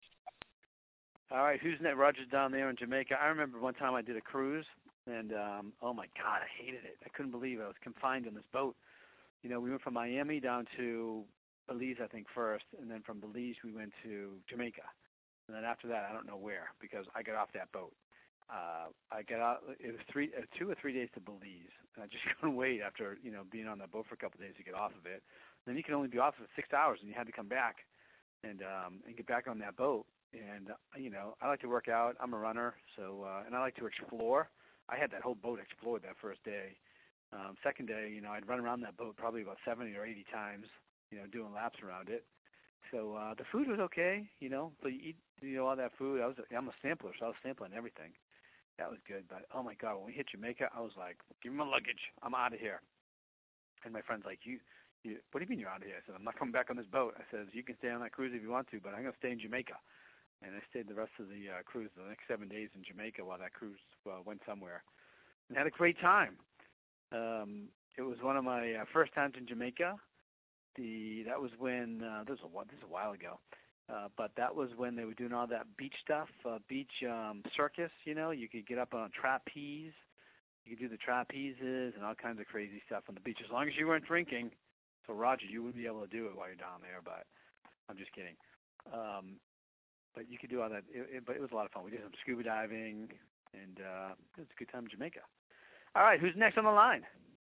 All right, who's next? Roger's down there in Jamaica. I remember one time I did a cruise, and um, oh my God, I hated it. I couldn't believe it. I was confined in this boat. You know, we went from Miami down to Belize, I think, first, and then from Belize we went to Jamaica. And then after that, I don't know where, because I got off that boat. Uh, I got out, it was three, uh, two or three days to Belize, and I just couldn't wait after, you know, being on that boat for a couple of days to get off of it. Then you can only be off for six hours, and you had to come back and um, and get back on that boat. And, uh, you know, I like to work out. I'm a runner, so uh, and I like to explore. I had that whole boat explored that first day. Um, second day, you know, I'd run around that boat probably about seventy or eighty times, you know, doing laps around it. So uh, the food was okay, you know, but you eat, you know, all that food. I was, I'm a sampler, so I was sampling everything. That was good. But, oh, my God, when we hit Jamaica, I was like, give me my luggage. I'm out of here. And my friend's like, you, you, what do you mean you're out of here? I said, I'm not coming back on this boat. I said, you can stay on that cruise if you want to, but I'm going to stay in Jamaica. And I stayed the rest of the uh, cruise, the next seven days in Jamaica while that cruise well, went somewhere. And had a great time. Um, it was one of my uh, first times in Jamaica. The That was when, uh, this, was a, this was a while ago, uh, but that was when they were doing all that beach stuff, uh, beach um, circus, you know. You could get up on a trapeze. You could do the trapezes and all kinds of crazy stuff on the beach, as long as you weren't drinking. So, Roger, you wouldn't be able to do it while you're down there, but I'm just kidding. Um, but you could do all that. It, it, but it was a lot of fun. We did some scuba diving, and uh, it was a good time in Jamaica. All right, who's next on the line?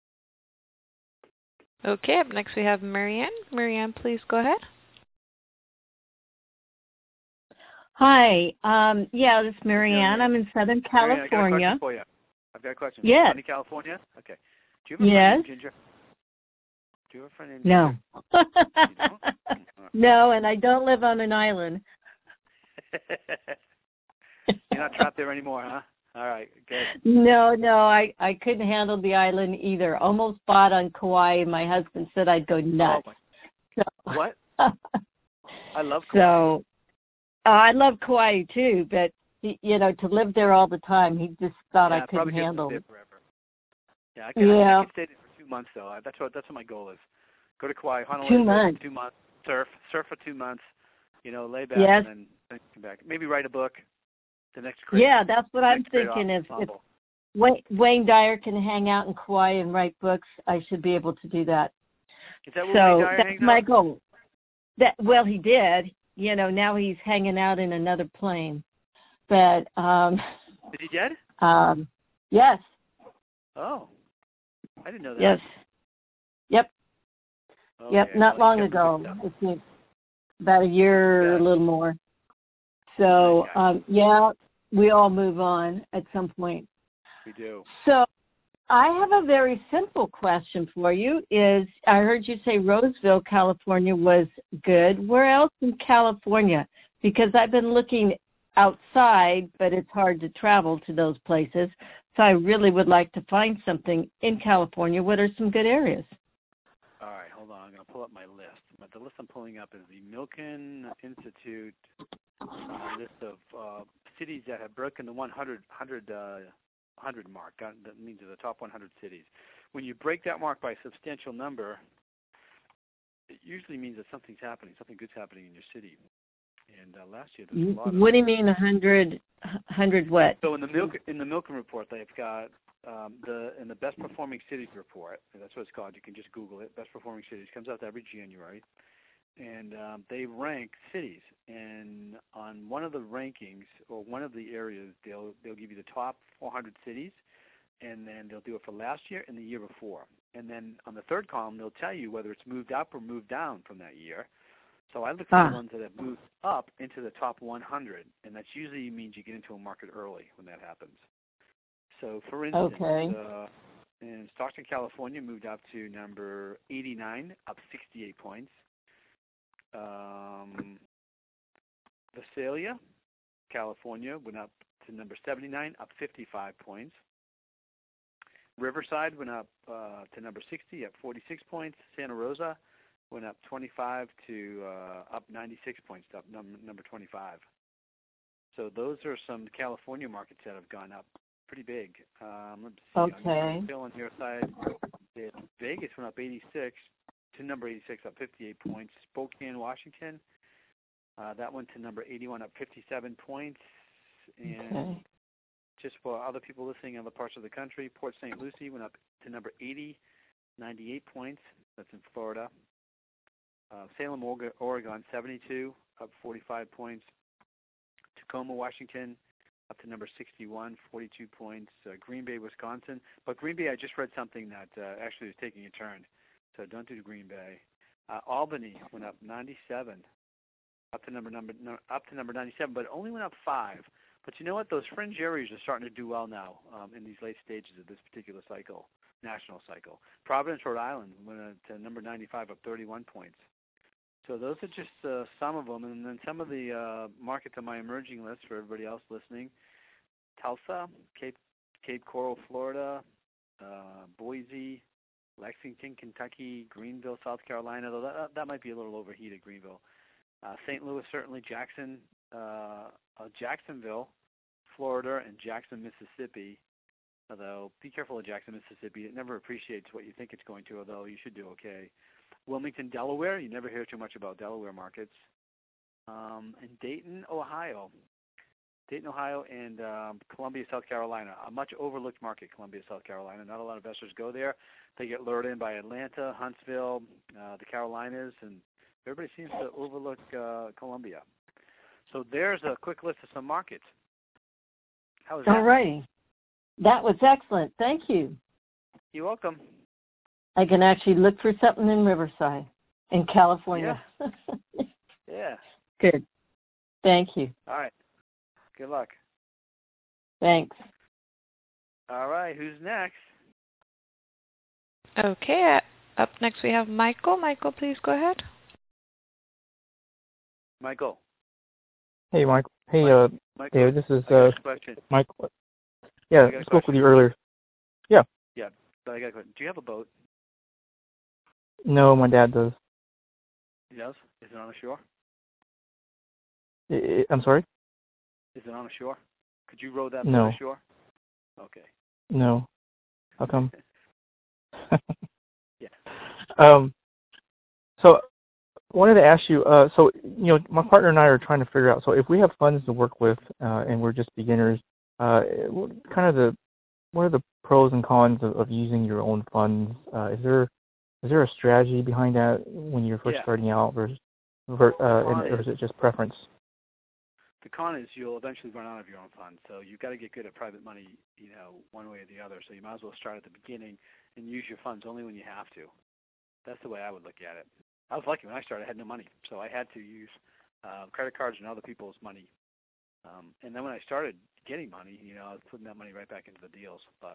Okay, up next we have Marianne. Marianne, please go ahead. Hi. Um, yeah, this is Marianne. I'm in Southern Marianne, California. I got a question for you. I've got a question. Yes. Sunny California? Okay. Do you have a Yes. friend named Ginger? Do you have a friend named No. Ginger? You don't? No, and I don't live on an island. You're not trapped there anymore, huh? All right, good. No, no, I, I couldn't handle the island either. Almost bought on Kauai, and my husband said I'd go nuts. Oh so, what? I love Kauai. So, uh, I love Kauai too, but you know, to live there all the time, he just thought yeah, I couldn't probably handle live it. there forever. Yeah, I can, yeah. I, I can stay there for two months though. That's what that's what my goal is. Go to Kauai, Honolulu, two months. two months, surf, surf for two months. You know, lay back yes. and then, then come back. Maybe write a book. The next great. Yeah, that's what I'm great thinking. If, if ensemble. Wayne, Wayne Dyer can hang out in Kauai and write books, I should be able to do that. Is that where so Wayne Dyer that's hangs my out? goal. That well, he did. You know, now he's hanging out in another plane. But um, is he dead? Um, yes. Oh, I didn't know that. Yes. Yep. Okay, Yep. Not well, long ago. It's about a year or a little more. So um, yeah, we all move on at some point. We do. So I have a very simple question for you. Is I heard you say Roseville, California was good. Where else in California? Because I've been looking outside, but it's hard to travel to those places. So I really would like to find something in California. What are some good areas? All right, hold on. I'm going to pull up my list. But the list I'm pulling up is the Milken Institute uh, list of uh, cities that have broken the one hundred, one hundred, uh, one hundred mark. That means the top one hundred cities. When you break that mark by a substantial number, it usually means that something's happening, something good's happening in your city. And uh, last year there was a lot of... What do you mean one hundred, one hundred what? So in the Milken, in the Milken report, they've got um, the in the best performing cities report. That's what it's called. You can just Google it. Best performing cities comes out every January, and um, they rank cities. And on one of the rankings or one of the areas, they'll they'll give you the top four hundred cities, and then they'll do it for last year and the year before. And then on the third column, they'll tell you whether it's moved up or moved down from that year. So I look for ah. the ones that have moved up into the top one hundred, and that usually means you get into a market early when that happens. So, for instance, okay. uh, in Stockton, California, moved up to number eighty-nine, up sixty-eight points. Um, Visalia, California, went up to number seventy-nine, up fifty-five points. Riverside went up uh, to number sixty, up forty-six points. Santa Rosa went up twenty-five to uh, up ninety-six points, up number, number twenty-five. So those are some California markets that have gone up pretty big. Um, let's see. Okay. Still on your side, Vegas went up eighty-six to number eighty-six, up fifty-eight points. Spokane, Washington, uh, that went to number eighty-one, up fifty-seven points. And okay. just for other people listening in other parts of the country, Port Saint Lucie went up to number eighty, ninety-eight points. That's in Florida. Uh, Salem, Oregon, seventy-two, up forty-five points. Tacoma, Washington, up to number sixty-one, forty-two points. Uh, Green Bay, Wisconsin. But Green Bay, I just read something that uh, actually is taking a turn, so don't do Green Bay. Uh, Albany went up ninety-seven, up to number number no, up to number ninety-seven, but it only went up five. But you know what? Those fringe areas are starting to do well now um, in these late stages of this particular cycle, national cycle. Providence, Rhode Island went to number ninety-five, up thirty-one points. So those are just uh, some of them. And then some of the uh, markets on my emerging list for everybody else listening. Tulsa, Cape, Cape Coral, Florida, uh, Boise, Lexington, Kentucky, Greenville, South Carolina, though that, that might be a little overheated, Greenville. Uh, Saint Louis, certainly, Jackson, uh, uh, Jacksonville, Florida, and Jackson, Mississippi. Although, be careful of Jackson, Mississippi. It never appreciates what you think it's going to, although you should do okay. Wilmington, Delaware. You never hear too much about Delaware markets. Um, and Dayton, Ohio. Dayton, Ohio, and um, Columbia, South Carolina. A much overlooked market, Columbia, South Carolina. Not a lot of investors go there. They get lured in by Atlanta, Huntsville, uh, the Carolinas, and everybody seems to overlook uh, Columbia. So there's a quick list of some markets. How was that? All right. That was excellent. Thank you. You're welcome. I can actually look for something in Riverside, in California. Yeah. yeah. Good. Thank you. All right. Good luck. Thanks. All right. Who's next? Okay. Uh, up next we have Michael. Michael, please go ahead. Michael. Hey, Michael. Hey, Mike, uh, Michael, David. This is I got uh, a question. Michael. Yeah, I spoke with you earlier. Yeah. Yeah, but I got a question. Do you have a boat? No, my dad does. He does? Is it on the shore? I, I, I'm sorry? Is it on the shore? Could you row that no. boat ashore? Okay. No. How come? yeah. Um. So, I wanted to ask you. Uh. So, you know, my partner and I are trying to figure out. So, if we have funds to work with, uh, and we're just beginners, uh, what kind of the, what are the pros and cons of, of using your own funds? Uh, is there Is there a strategy behind that when you're first yeah. starting out, versus, uh, and, or is it just preference? The con is you'll eventually run out of your own funds, so you've got to get good at private money, you know, one way or the other. So you might as well start at the beginning and use your funds only when you have to. That's the way I would look at it. I was lucky when I started; I had no money, so I had to use uh, credit cards and other people's money. Um, and then when I started getting money, you know, I was putting that money right back into the deals. But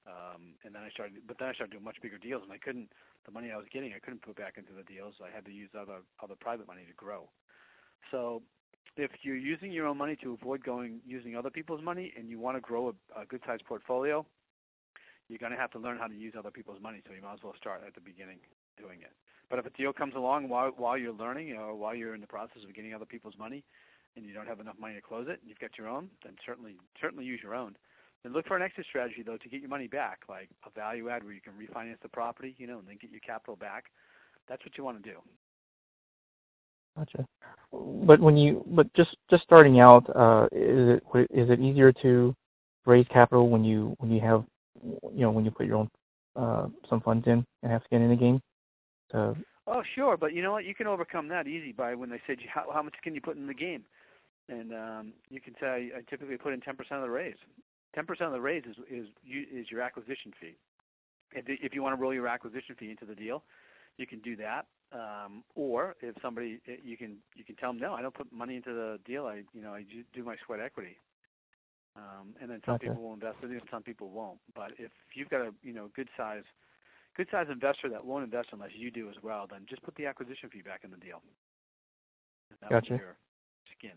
Um, and then I started, but then I started doing much bigger deals, and I couldn't. The money I was getting, I couldn't put back into the deals. I had to use other other private money to grow. So, if you're using your own money to avoid going using other people's money, and you want to grow a, a good-sized portfolio, you're going to have to learn how to use other people's money. So you might as well start at the beginning doing it. But if a deal comes along while while you're learning, or while you're in the process of getting other people's money, and you don't have enough money to close it, and you've got your own, then certainly certainly use your own. And look for an exit strategy, though, to get your money back, like a value add where you can refinance the property, you know, and then get your capital back. That's what you want to do. Gotcha. But when you, but just just starting out, uh, is it is it easier to raise capital when you when you have, you know, when you put your own uh, some funds in and have skin in the game? So, oh, sure, but you know what? You can overcome that easy by when they said, how, how much can you put in the game? And um, you can say, I typically put in ten percent of the raise. ten percent of the raise is is is your acquisition fee. If if you want to roll your acquisition fee into the deal, you can do that. Um, or if somebody, you can you can tell them, no, I don't put money into the deal. I you know I do my sweat equity. Um, and then some gotcha. people will invest with you, and some people won't. But if you've got a you know good size good size investor that won't invest unless you do as well, then just put the acquisition fee back in the deal. That Gotcha. your skin.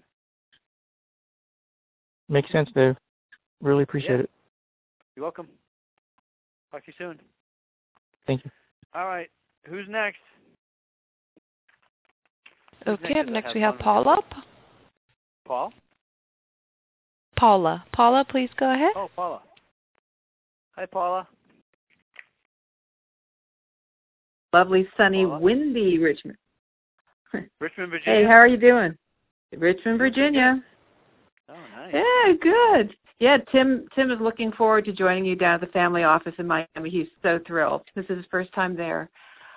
Makes sense, Dave. Really appreciate Yeah. it. You're welcome. Talk to you soon. Thank you. All right. Who's next? Who's Okay, up next have we have fun Paula. Paul? Paula. Paula, please go ahead. Oh, Paula. Hi, Paula. Lovely, sunny, Paula? windy Richmond. Richmond, Virginia. Hey, how are you doing? Richmond, Virginia. Oh, nice. Yeah, good. Yeah, Tim Tim is looking forward to joining you down at the family office in Miami. He's so thrilled. This is his first time there.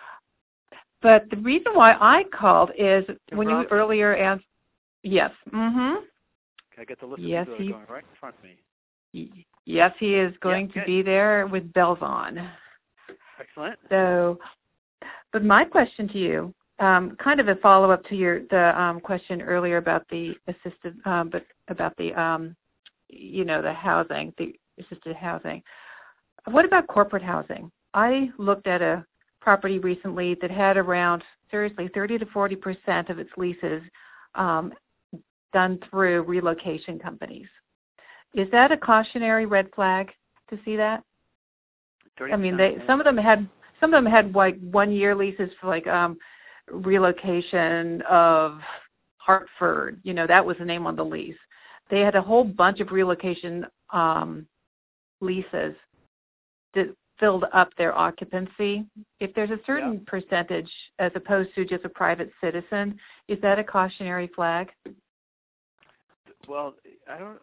But the reason why I called is Tim when Bronson? you earlier asked, yes, mm-hmm. Can I get the list Yes, of people he- that are going right in front of me? Yes, he is going Yeah, to good. be there with bells on. Excellent. So, but my question to you, um, kind of a follow-up to your the um, question earlier about the assisted, um, but about the, um, you know, the housing, the assisted housing. What about corporate housing? I looked at a property recently that had around, seriously, thirty to forty percent of its leases um, done through relocation companies. Is that a cautionary red flag to see that? I mean, they some of them had some of them had like one year leases for like um, relocation of Hartford. You know, that was the name on the lease. They had a whole bunch of relocation um, leases that filled up their occupancy. If there's a certain Yeah. percentage as opposed to just a private citizen, is that a cautionary flag? Well, I don't.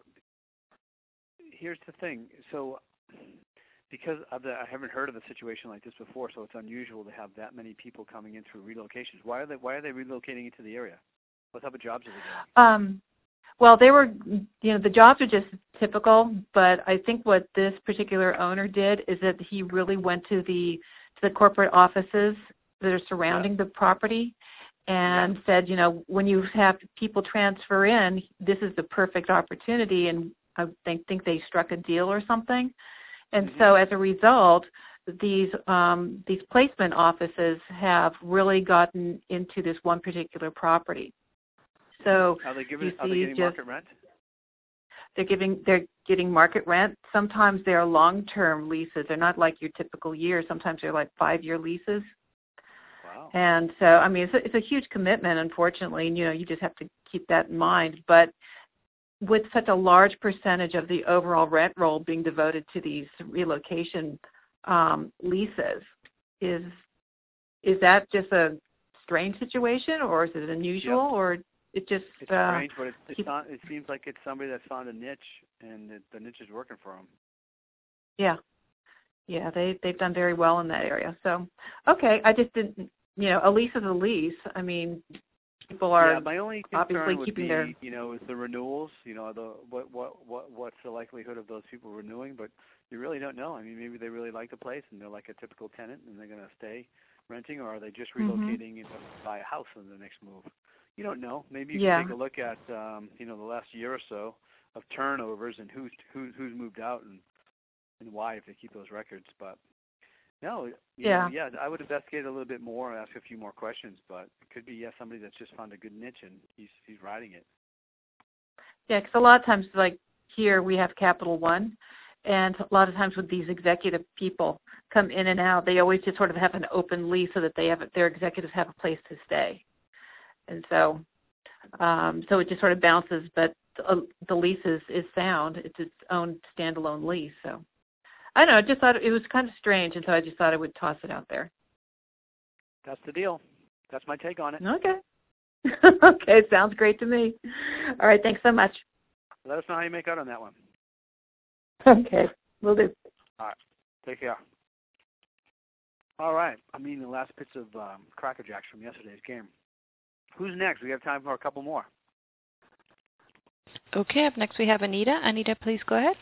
Here's the thing. So, because of the, I haven't heard of a situation like this before, so it's unusual to have that many people coming in through relocations. Why are they? Why are they relocating into the area? What type of jobs are they doing? Um, well, they were, you know, the jobs are just typical, but I think what this particular owner did is that he really went to the to the corporate offices that are surrounding yeah. the property and yeah. said, you know, when you have people transfer in, this is the perfect opportunity, and I think, think they struck a deal or something. And mm-hmm. so as a result, these um, these placement offices have really gotten into this one particular property. So are they giving? You are they see getting just, market rent? They're giving. They're getting market rent. Sometimes they're long-term leases. They're not like your typical year. Sometimes they're like five-year leases. Wow. And so, I mean, it's a, it's a huge commitment. Unfortunately, and you know, you just have to keep that in mind. But with such a large percentage of the overall rent roll being devoted to these relocation um, leases, is is that just a strange situation, or is it unusual, yep. or it just it's uh, strange, but it's, it's not, it seems like it's somebody that's found a niche, and it, the niche is working for them. Yeah, yeah, they they've done very well in that area. So, okay, I just didn't, you know, a lease is a lease. I mean, people are yeah, my only concern obviously would keeping be, their, you know, is the renewals. You know, the what what what what's the likelihood of those people renewing? But you really don't know. I mean, maybe they really like the place and they're like a typical tenant and they're going to stay renting, or are they just relocating mm-hmm. and buy a house in the next move? You don't know. Maybe you yeah. can take a look at, um, you know, the last year or so of turnovers and who's who, who's moved out and and why if they keep those records. But no, you Yeah. know, yeah, I would investigate a little bit more, ask a few more questions. But it could be yeah somebody that's just found a good niche and he's he's riding it. Yeah, because a lot of times, like here, we have Capital One, and a lot of times with these executive people come in and out, they always just sort of have an open lease so that they have their executives have a place to stay, and so um, so it just sort of bounces. But uh, the lease is, is sound; it's its own standalone lease. So I don't know. I just thought it was kind of strange, and so I just thought I would toss it out there. That's the deal. That's my take on it. Okay. Okay, sounds great to me. All right, thanks so much. Let us know how you make out on that one. Okay, will do. All right, take care. All right, I'm eating the last bits of um, Cracker Jacks from yesterday's game. Who's next? We have time for a couple more. Okay, up next we have Anita. Anita, please go ahead.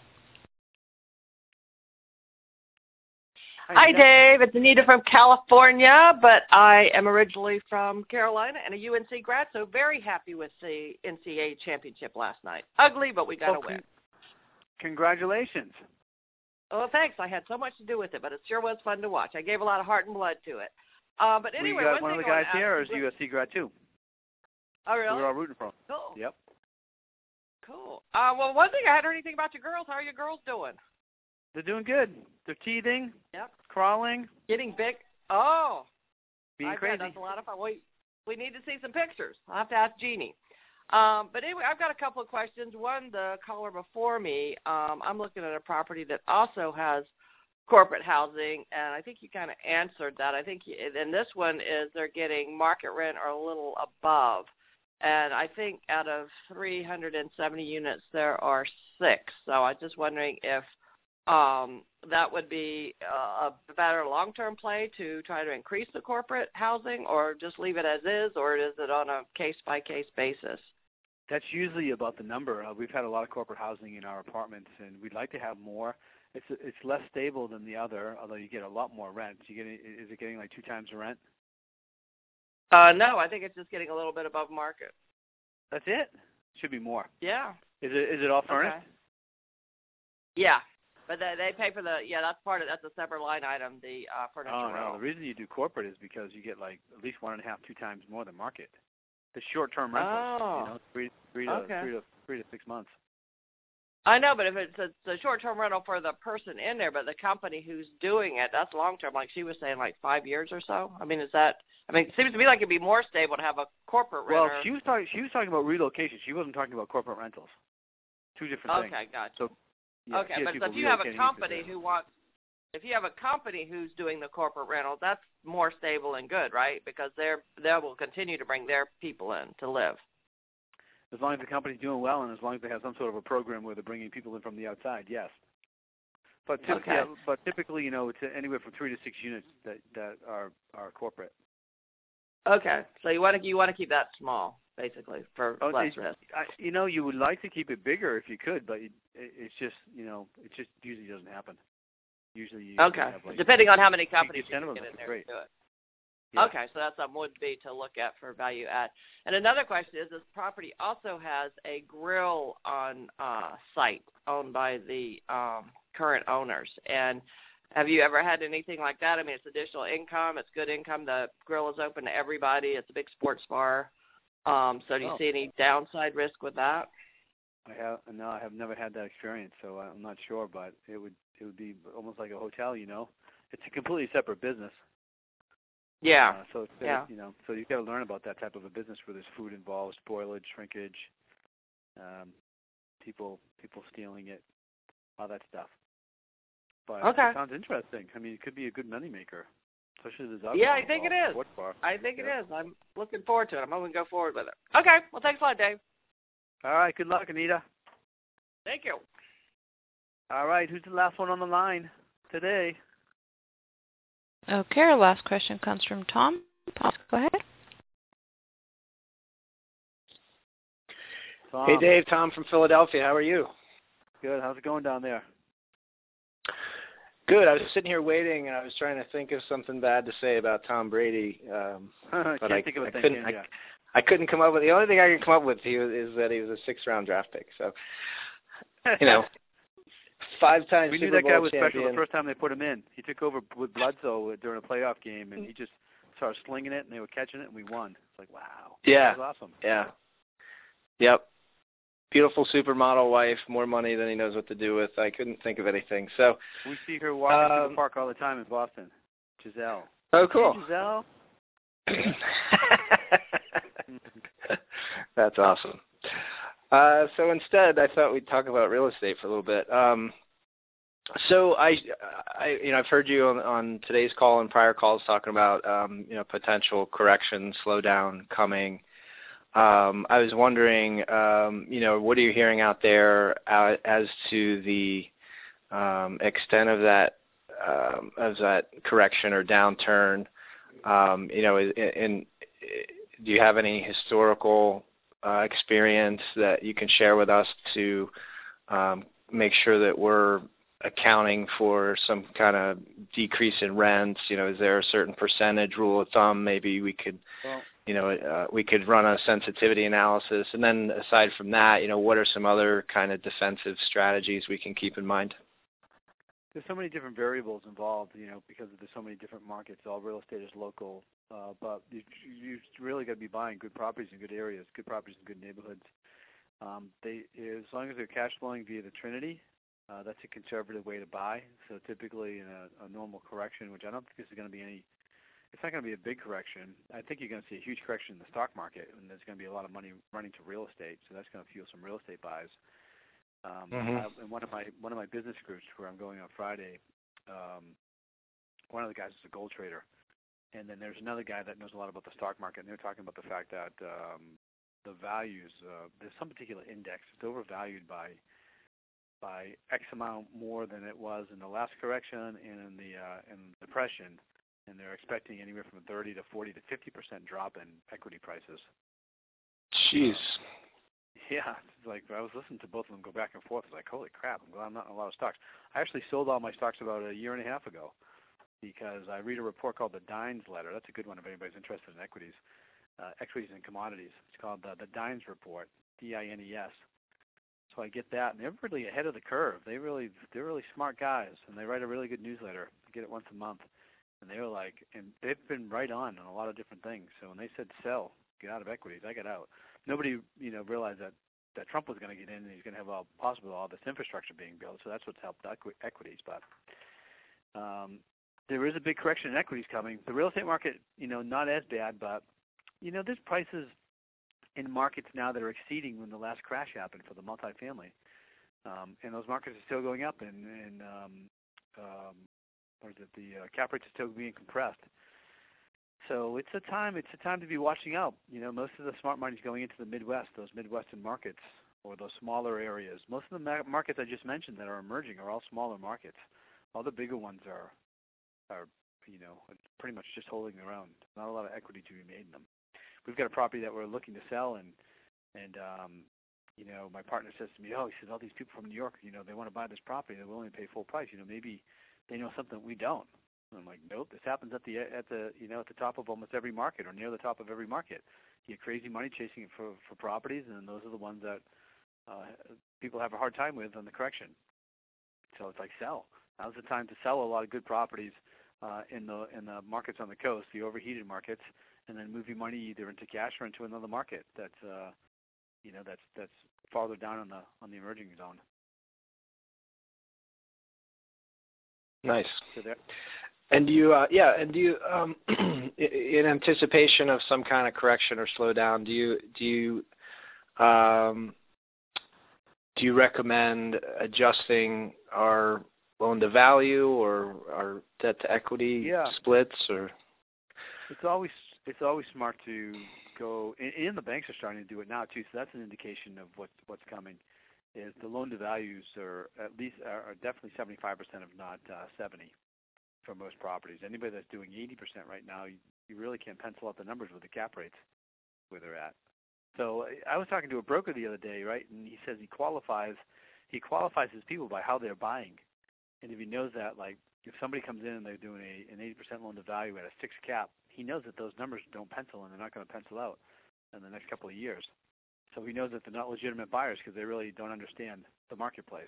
Hi, Dave. It's Anita from California, but I am originally from Carolina and a U N C grad, so very happy with the N C A A championship last night. Ugly, but we got well, a win. Con- congratulations. Oh, thanks. I had so much to do with it, but it sure was fun to watch. I gave a lot of heart and blood to it. Uh, but anyway, we got one, one of thing the guys I here is U S C grad too. Oh, really? We're all rooting for them. Cool. Yep. Cool. Uh, well, one thing I hadn't heard anything about your girls. How are your girls doing? They're doing good. They're teething. Yep. Crawling. Getting big. Oh. Being I crazy. Bet that's a lot of fun. We, we need to see some pictures. I'll have to ask Jeannie. Um, but anyway, I've got a couple of questions. One, the caller before me, um, I'm looking at a property that also has corporate housing, and I think you kind of answered that. I think, you, and this one is they're getting market rent or a little above. And I think out of three hundred seventy units, there are six. So I was just wondering if um, that would be a better long-term play to try to increase the corporate housing, or just leave it as is, or is it on a case-by-case basis? That's usually about the number. Uh, we've had a lot of corporate housing in our apartments, and we'd like to have more. It's it's less stable than the other, although you get a lot more rent. You get is it getting like two times the rent? Uh, no, I think it's just getting a little bit above market. That's it? Should be more. Yeah. Is it is it all furnished? Okay. Yeah, but they they pay for the yeah that's part of that's a separate line item, the uh, furniture Oh rental. no, the reason you do corporate is because you get like at least one and a half, two times more than market. The short-term rentals, Oh. you know, three three to Okay. three to three to six months. I know, but if it's a, it's a short-term rental for the person in there, but the company who's doing it, that's long-term, like she was saying, like five years or so. I mean, is that? I mean, it seems to me like it'd be more stable to have a corporate Well, renter. she was talking. She was talking about relocation. She wasn't talking about corporate rentals. Two different things. Okay, gotcha. So, yeah, okay, she has but people so if you have a relocating into company there. who wants, if you have a company who's doing the corporate rental, that's more stable and good, right? Because they're they will continue to bring their people in to live. As long as the company's doing well, and as long as they have some sort of a program where they're bringing people in from the outside, yes. But typically, Okay. yeah, but typically, you know, it's anywhere from three to six units that that are are corporate. Okay, so you want to you want to keep that small, basically, for Oh, less it- risk. I, you know, you would like to keep it bigger if you could, but it, it's just, you know, it just usually doesn't happen. Usually, you Okay, have like, depending on how many companies ten you of can them, get in that's there great. to do it. Yeah. Okay, so that's something would be to look at for value add. And another question is, this property also has a grill on uh, site owned by the um, current owners. And have you ever had anything like that? I mean, it's additional income. It's good income. The grill is open to everybody. It's a big sports bar. Um, so do you Oh. see any downside risk with that? I have no, I have never had that experience, so I'm not sure. But it would it would be almost like a hotel, you know. It's a completely separate business. Yeah. Uh, so it's, Yeah. you know, so you've got to learn about that type of a business where there's food involved, spoilage, shrinkage, um, people people stealing it, all that stuff. But Okay. it sounds interesting. I mean, it could be a good money maker, especially if there's Yeah, alcohol I think it involved, is. sports bar. I think Yeah. it is. I'm looking forward to it. I'm hoping to go forward with it. Okay. Well, thanks a lot, Dave. All right. Good luck, Anita. Thank you. All right. Who's the last one on the line today? Okay, our last question comes from Tom. Tom, go ahead. Tom. Hey, Dave. Tom from Philadelphia. How are you? Good. How's it going down there? Good. I was sitting here waiting, and I was trying to think of something bad to say about Tom Brady, um, but Can't I, think of a I thing, couldn't. can I, ya? I couldn't come up with the only thing I could come up with he was, is that he was a six-round draft pick. So, you know, Five-time We Super knew that Bowl guy was champion. special the first time they put him in. He took over with Bledsoe during a playoff game, and he just started slinging it, and they were catching it, and we won. It's like, wow. Yeah. That was awesome. Yeah. Yep. Beautiful supermodel wife, more money than he knows what to do with. I couldn't think of anything. So we see her walking through um, the park all the time in Boston. Giselle. Oh, cool. Hey, Giselle. That's awesome. Uh, so instead, I thought we'd talk about real estate for a little bit. Um, so I, I, you know, I've heard you on, on today's call and prior calls talking about, um, you know, potential correction, slowdown coming. Um, I was wondering, um, you know, what are you hearing out there uh, as to the um, extent of that, um, of that correction or downturn? Um, you know, in, in, do you have any historical uh, experience that you can share with us to um, make sure that we're accounting for some kind of decrease in rents? You know, is there a certain percentage rule of thumb? Maybe we could, well, you know, uh, we could run a sensitivity analysis. And then aside from that, you know, what are some other kind of defensive strategies we can keep in mind? There's so many different variables involved, you know, because there's so many different markets. All real estate is local, uh, but you, you really got to be buying good properties in good areas, good properties in good neighborhoods. Um, they, as long as they're cash flowing via the Trinity, uh, that's a conservative way to buy. So typically in a, a normal correction, which I don't think this is going to be any, it's not going to be a big correction. I think you're going to see a huge correction in the stock market, and there's going to be a lot of money running to real estate. So that's going to fuel some real estate buys. Um, mm-hmm. I, in one of my one of my business groups where I'm going on Friday, um, one of the guys is a gold trader, and then there's another guy that knows a lot about the stock market, and they're talking about the fact that um, the values, uh, there's some particular index that's overvalued by by X amount more than it was in the last correction and in the uh, in the depression, and they're expecting anywhere from a thirty to forty to fifty percent drop in equity prices. Jeez. Um, Yeah, it's like I was listening to both of them go back and forth. It's like, holy crap, I'm glad I'm not in a lot of stocks. I actually sold all my stocks about a year and a half ago because I read a report called the Dines Letter. That's a good one if anybody's interested in equities, uh, equities and commodities. It's called the, the Dines Report, D I N E S. So I get that, and they're really ahead of the curve. They really, they're really smart guys, and they write a really good newsletter. I get it once a month, and they were like, and they've been right on on a lot of different things. So when they said sell, get out of equities, I got out. Nobody, you know, realized that, that Trump was going to get in and he's going to have all possible all this infrastructure being built. So that's what's helped equi- equities. But um, there is a big correction in equities coming. The real estate market, you know, not as bad, but you know, there's prices in markets now that are exceeding when the last crash happened for the multifamily, um, and those markets are still going up, and, and um, um, what is it? The uh, cap rates are still being compressed. So it's a time. It's a time to be watching out. You know, most of the smart money is going into the Midwest, those Midwestern markets, or those smaller areas. Most of the ma- markets I just mentioned that are emerging are all smaller markets. All the bigger ones are, are, you know, pretty much just holding their own. Not a lot of equity to be made in them. We've got a property that we're looking to sell, and and um, you know, my partner says to me, oh, he says all these people from New York, you know, they want to buy this property, they're willing to pay full price. You know, maybe they know something we don't. I'm like, nope. This happens at the at the you know at the top of almost every market or near the top of every market. You get crazy money chasing it for for properties, and those are the ones that uh, people have a hard time with on the correction. So it's like sell. Now's the time to sell a lot of good properties uh, in the in the markets on the coast, the overheated markets, and then move your money either into cash or into another market that's uh, you know that's that's farther down on the on the emerging zone. Nice. So there. And do you, uh, yeah, and do you, um, in anticipation of some kind of correction or slowdown, do you, do you, um, do you recommend adjusting our loan to value or our debt to equity yeah. splits, or? It's always it's always smart to go, and, and the banks are starting to do it now too. So that's an indication of what what's coming. Is the loan to values are at least are, are definitely seventy-five percent, if not uh, seventy. For most properties. Anybody that's doing eighty percent right now, you, you really can't pencil out the numbers with the cap rates where they're at. So I was talking to a broker the other day, right, and he says he qualifies he qualifies his people by how they're buying. And if he knows that, like, if somebody comes in and they're doing a, an eighty percent loan to value at a six cap, he knows that those numbers don't pencil and they're not going to pencil out in the next couple of years. So he knows that they're not legitimate buyers because they really don't understand the marketplace.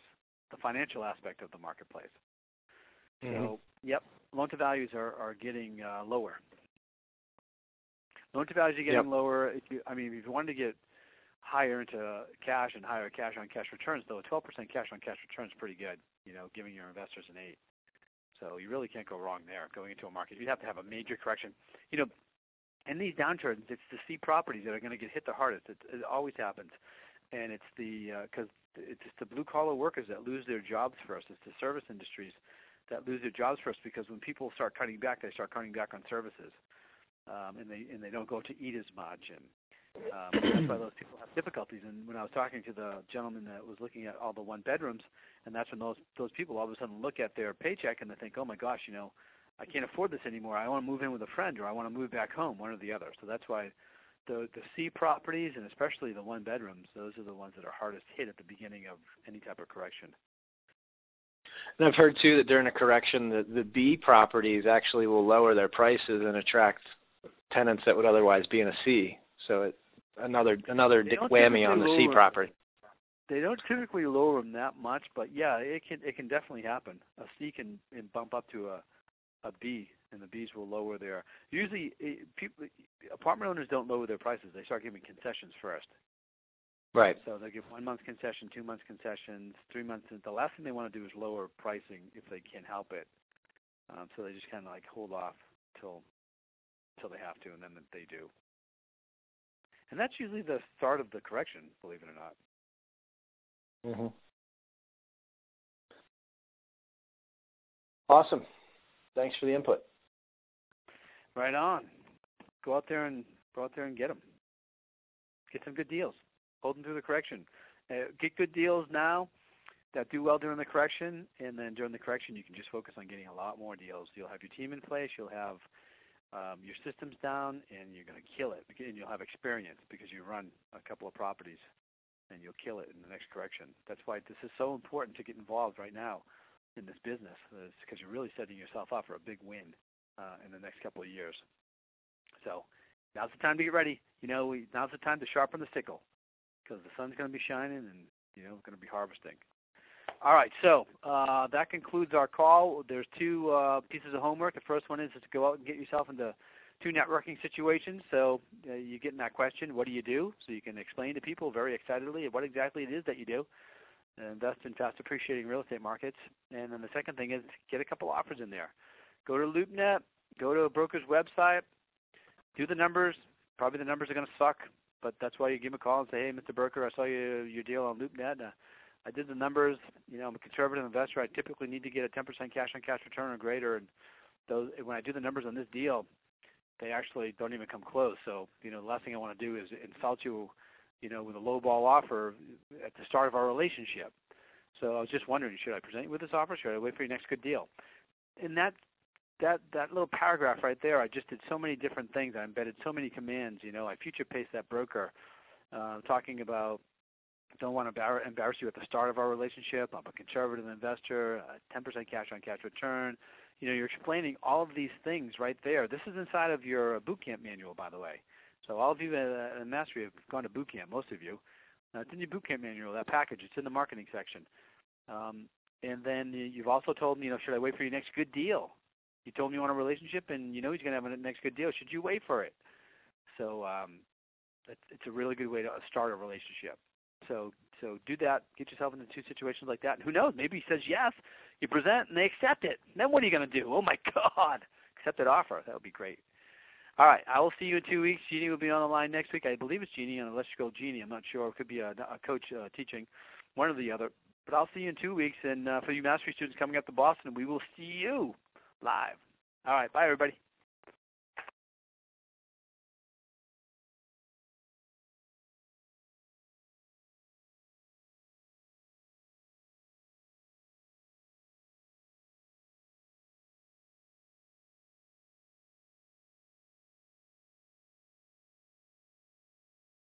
the financial aspect of the marketplace. Mm-hmm. So, yep, loan to values are are getting uh, lower. Loan to values are getting Yep. lower. If you, I mean, if you wanted to get higher into cash and higher cash on cash returns, though, a twelve percent cash on cash return is pretty good. You know, giving your investors an eight. So you really can't go wrong there. Going into a market, you'd have to have a major correction. You know, in these downturns, it's the C properties that are going to get hit the hardest. It, it always happens, and it's the because uh, it's the blue collar workers that lose their jobs first. It's the service industries that lose their jobs first, because when people start cutting back, they start cutting back on services, um, and they and they don't go to eat as much, and um, that's why those people have difficulties. And when I was talking to the gentleman that was looking at all the one bedrooms, and that's when those those people all of a sudden look at their paycheck and they think, oh my gosh, you know, I can't afford this anymore. I want to move in with a friend, or I want to move back home, one or the other. So that's why the the C properties, and especially the one bedrooms, those are the ones that are hardest hit at the beginning of any type of correction. And I've heard too that during a correction, the, the B properties actually will lower their prices and attract tenants that would otherwise be in a C. So it, another another They don't whammy on the typically C lower- property. They don't typically lower them that much, but yeah, it can it can definitely happen. A C can, can bump up to a a B, and the Bs will lower their. Usually, it, people, apartment owners don't lower their prices. They start giving concessions first. Right. So they give one month concession, two months concessions, three months. The last thing they want to do is lower pricing if they can help it. Um, so they just kind of like hold off till till they have to, and then they do. And that's usually the start of the correction, believe it or not. Mm-hmm. Awesome. Thanks for the input. Right on. Go out there and go out there and get them. Get some good deals. Hold them through the correction. Uh, get good deals now that do well during the correction, and then during the correction, you can just focus on getting a lot more deals. You'll have your team in place. You'll have um, your systems down, and you're going to kill it. And you'll have experience because you run a couple of properties, and you'll kill it in the next correction. That's why this is so important to get involved right now in this business, because you're really setting yourself up for a big win uh, in the next couple of years. So now's the time to get ready. You know, we, now's the time to sharpen the sickle, because the sun's going to be shining, and you know, we're going to be harvesting. All right, so uh, that concludes our call. There's two uh, pieces of homework. The first one is to go out and get yourself into two networking situations. So uh, you get in that question, what do you do? So you can explain to people very excitedly what exactly it is that you do. Invest in fast appreciating real estate markets. And then the second thing is get a couple offers in there. Go to LoopNet, go to a broker's website, do the numbers. Probably the numbers are going to suck, but that's why you give them a call and say, hey, Mister Broker, I saw you, your deal on LoopNet. Uh, I did the numbers. You know, I'm a conservative investor. I typically need to get a ten percent cash-on-cash return or greater. And those, when I do the numbers on this deal, they actually don't even come close. So, you know, the last thing I want to do is insult you, you know, with a low-ball offer at the start of our relationship. So I was just wondering, should I present you with this offer? Should I wait for your next good deal? And that that that little paragraph right there, I just did so many different things. I embedded so many commands. You know, I future-paced that broker, uh, talking about don't want to embarrass you at the start of our relationship. I'm a conservative investor, a ten percent cash-on-cash return. You know, you're explaining all of these things right there. This is inside of your boot camp manual, by the way. So all of you uh, in Mastery have gone to boot camp, most of you. Uh, it's in your boot camp manual, that package. It's in the marketing section. Um, and then you've also told me, you know, should I wait for your next good deal? You told me you want a relationship, and you know he's going to have a next good deal. Should you wait for it? So um, it's, it's a really good way to start a relationship. So so do that. Get yourself into two situations like that. And who knows? Maybe he says yes. You present, and they accept it. And then what are you going to do? Oh, my God. Accepted offer. That would be great. All right. I will see you in two weeks. Jeannie will be on the line next week. I believe it's Jeannie, unless you go Jeannie. I'm not sure. It could be a, a coach uh, teaching, one or the other. But I'll see you in two weeks. And uh, for you Mastery students coming up to Boston, we will see you live. All right. Bye, everybody.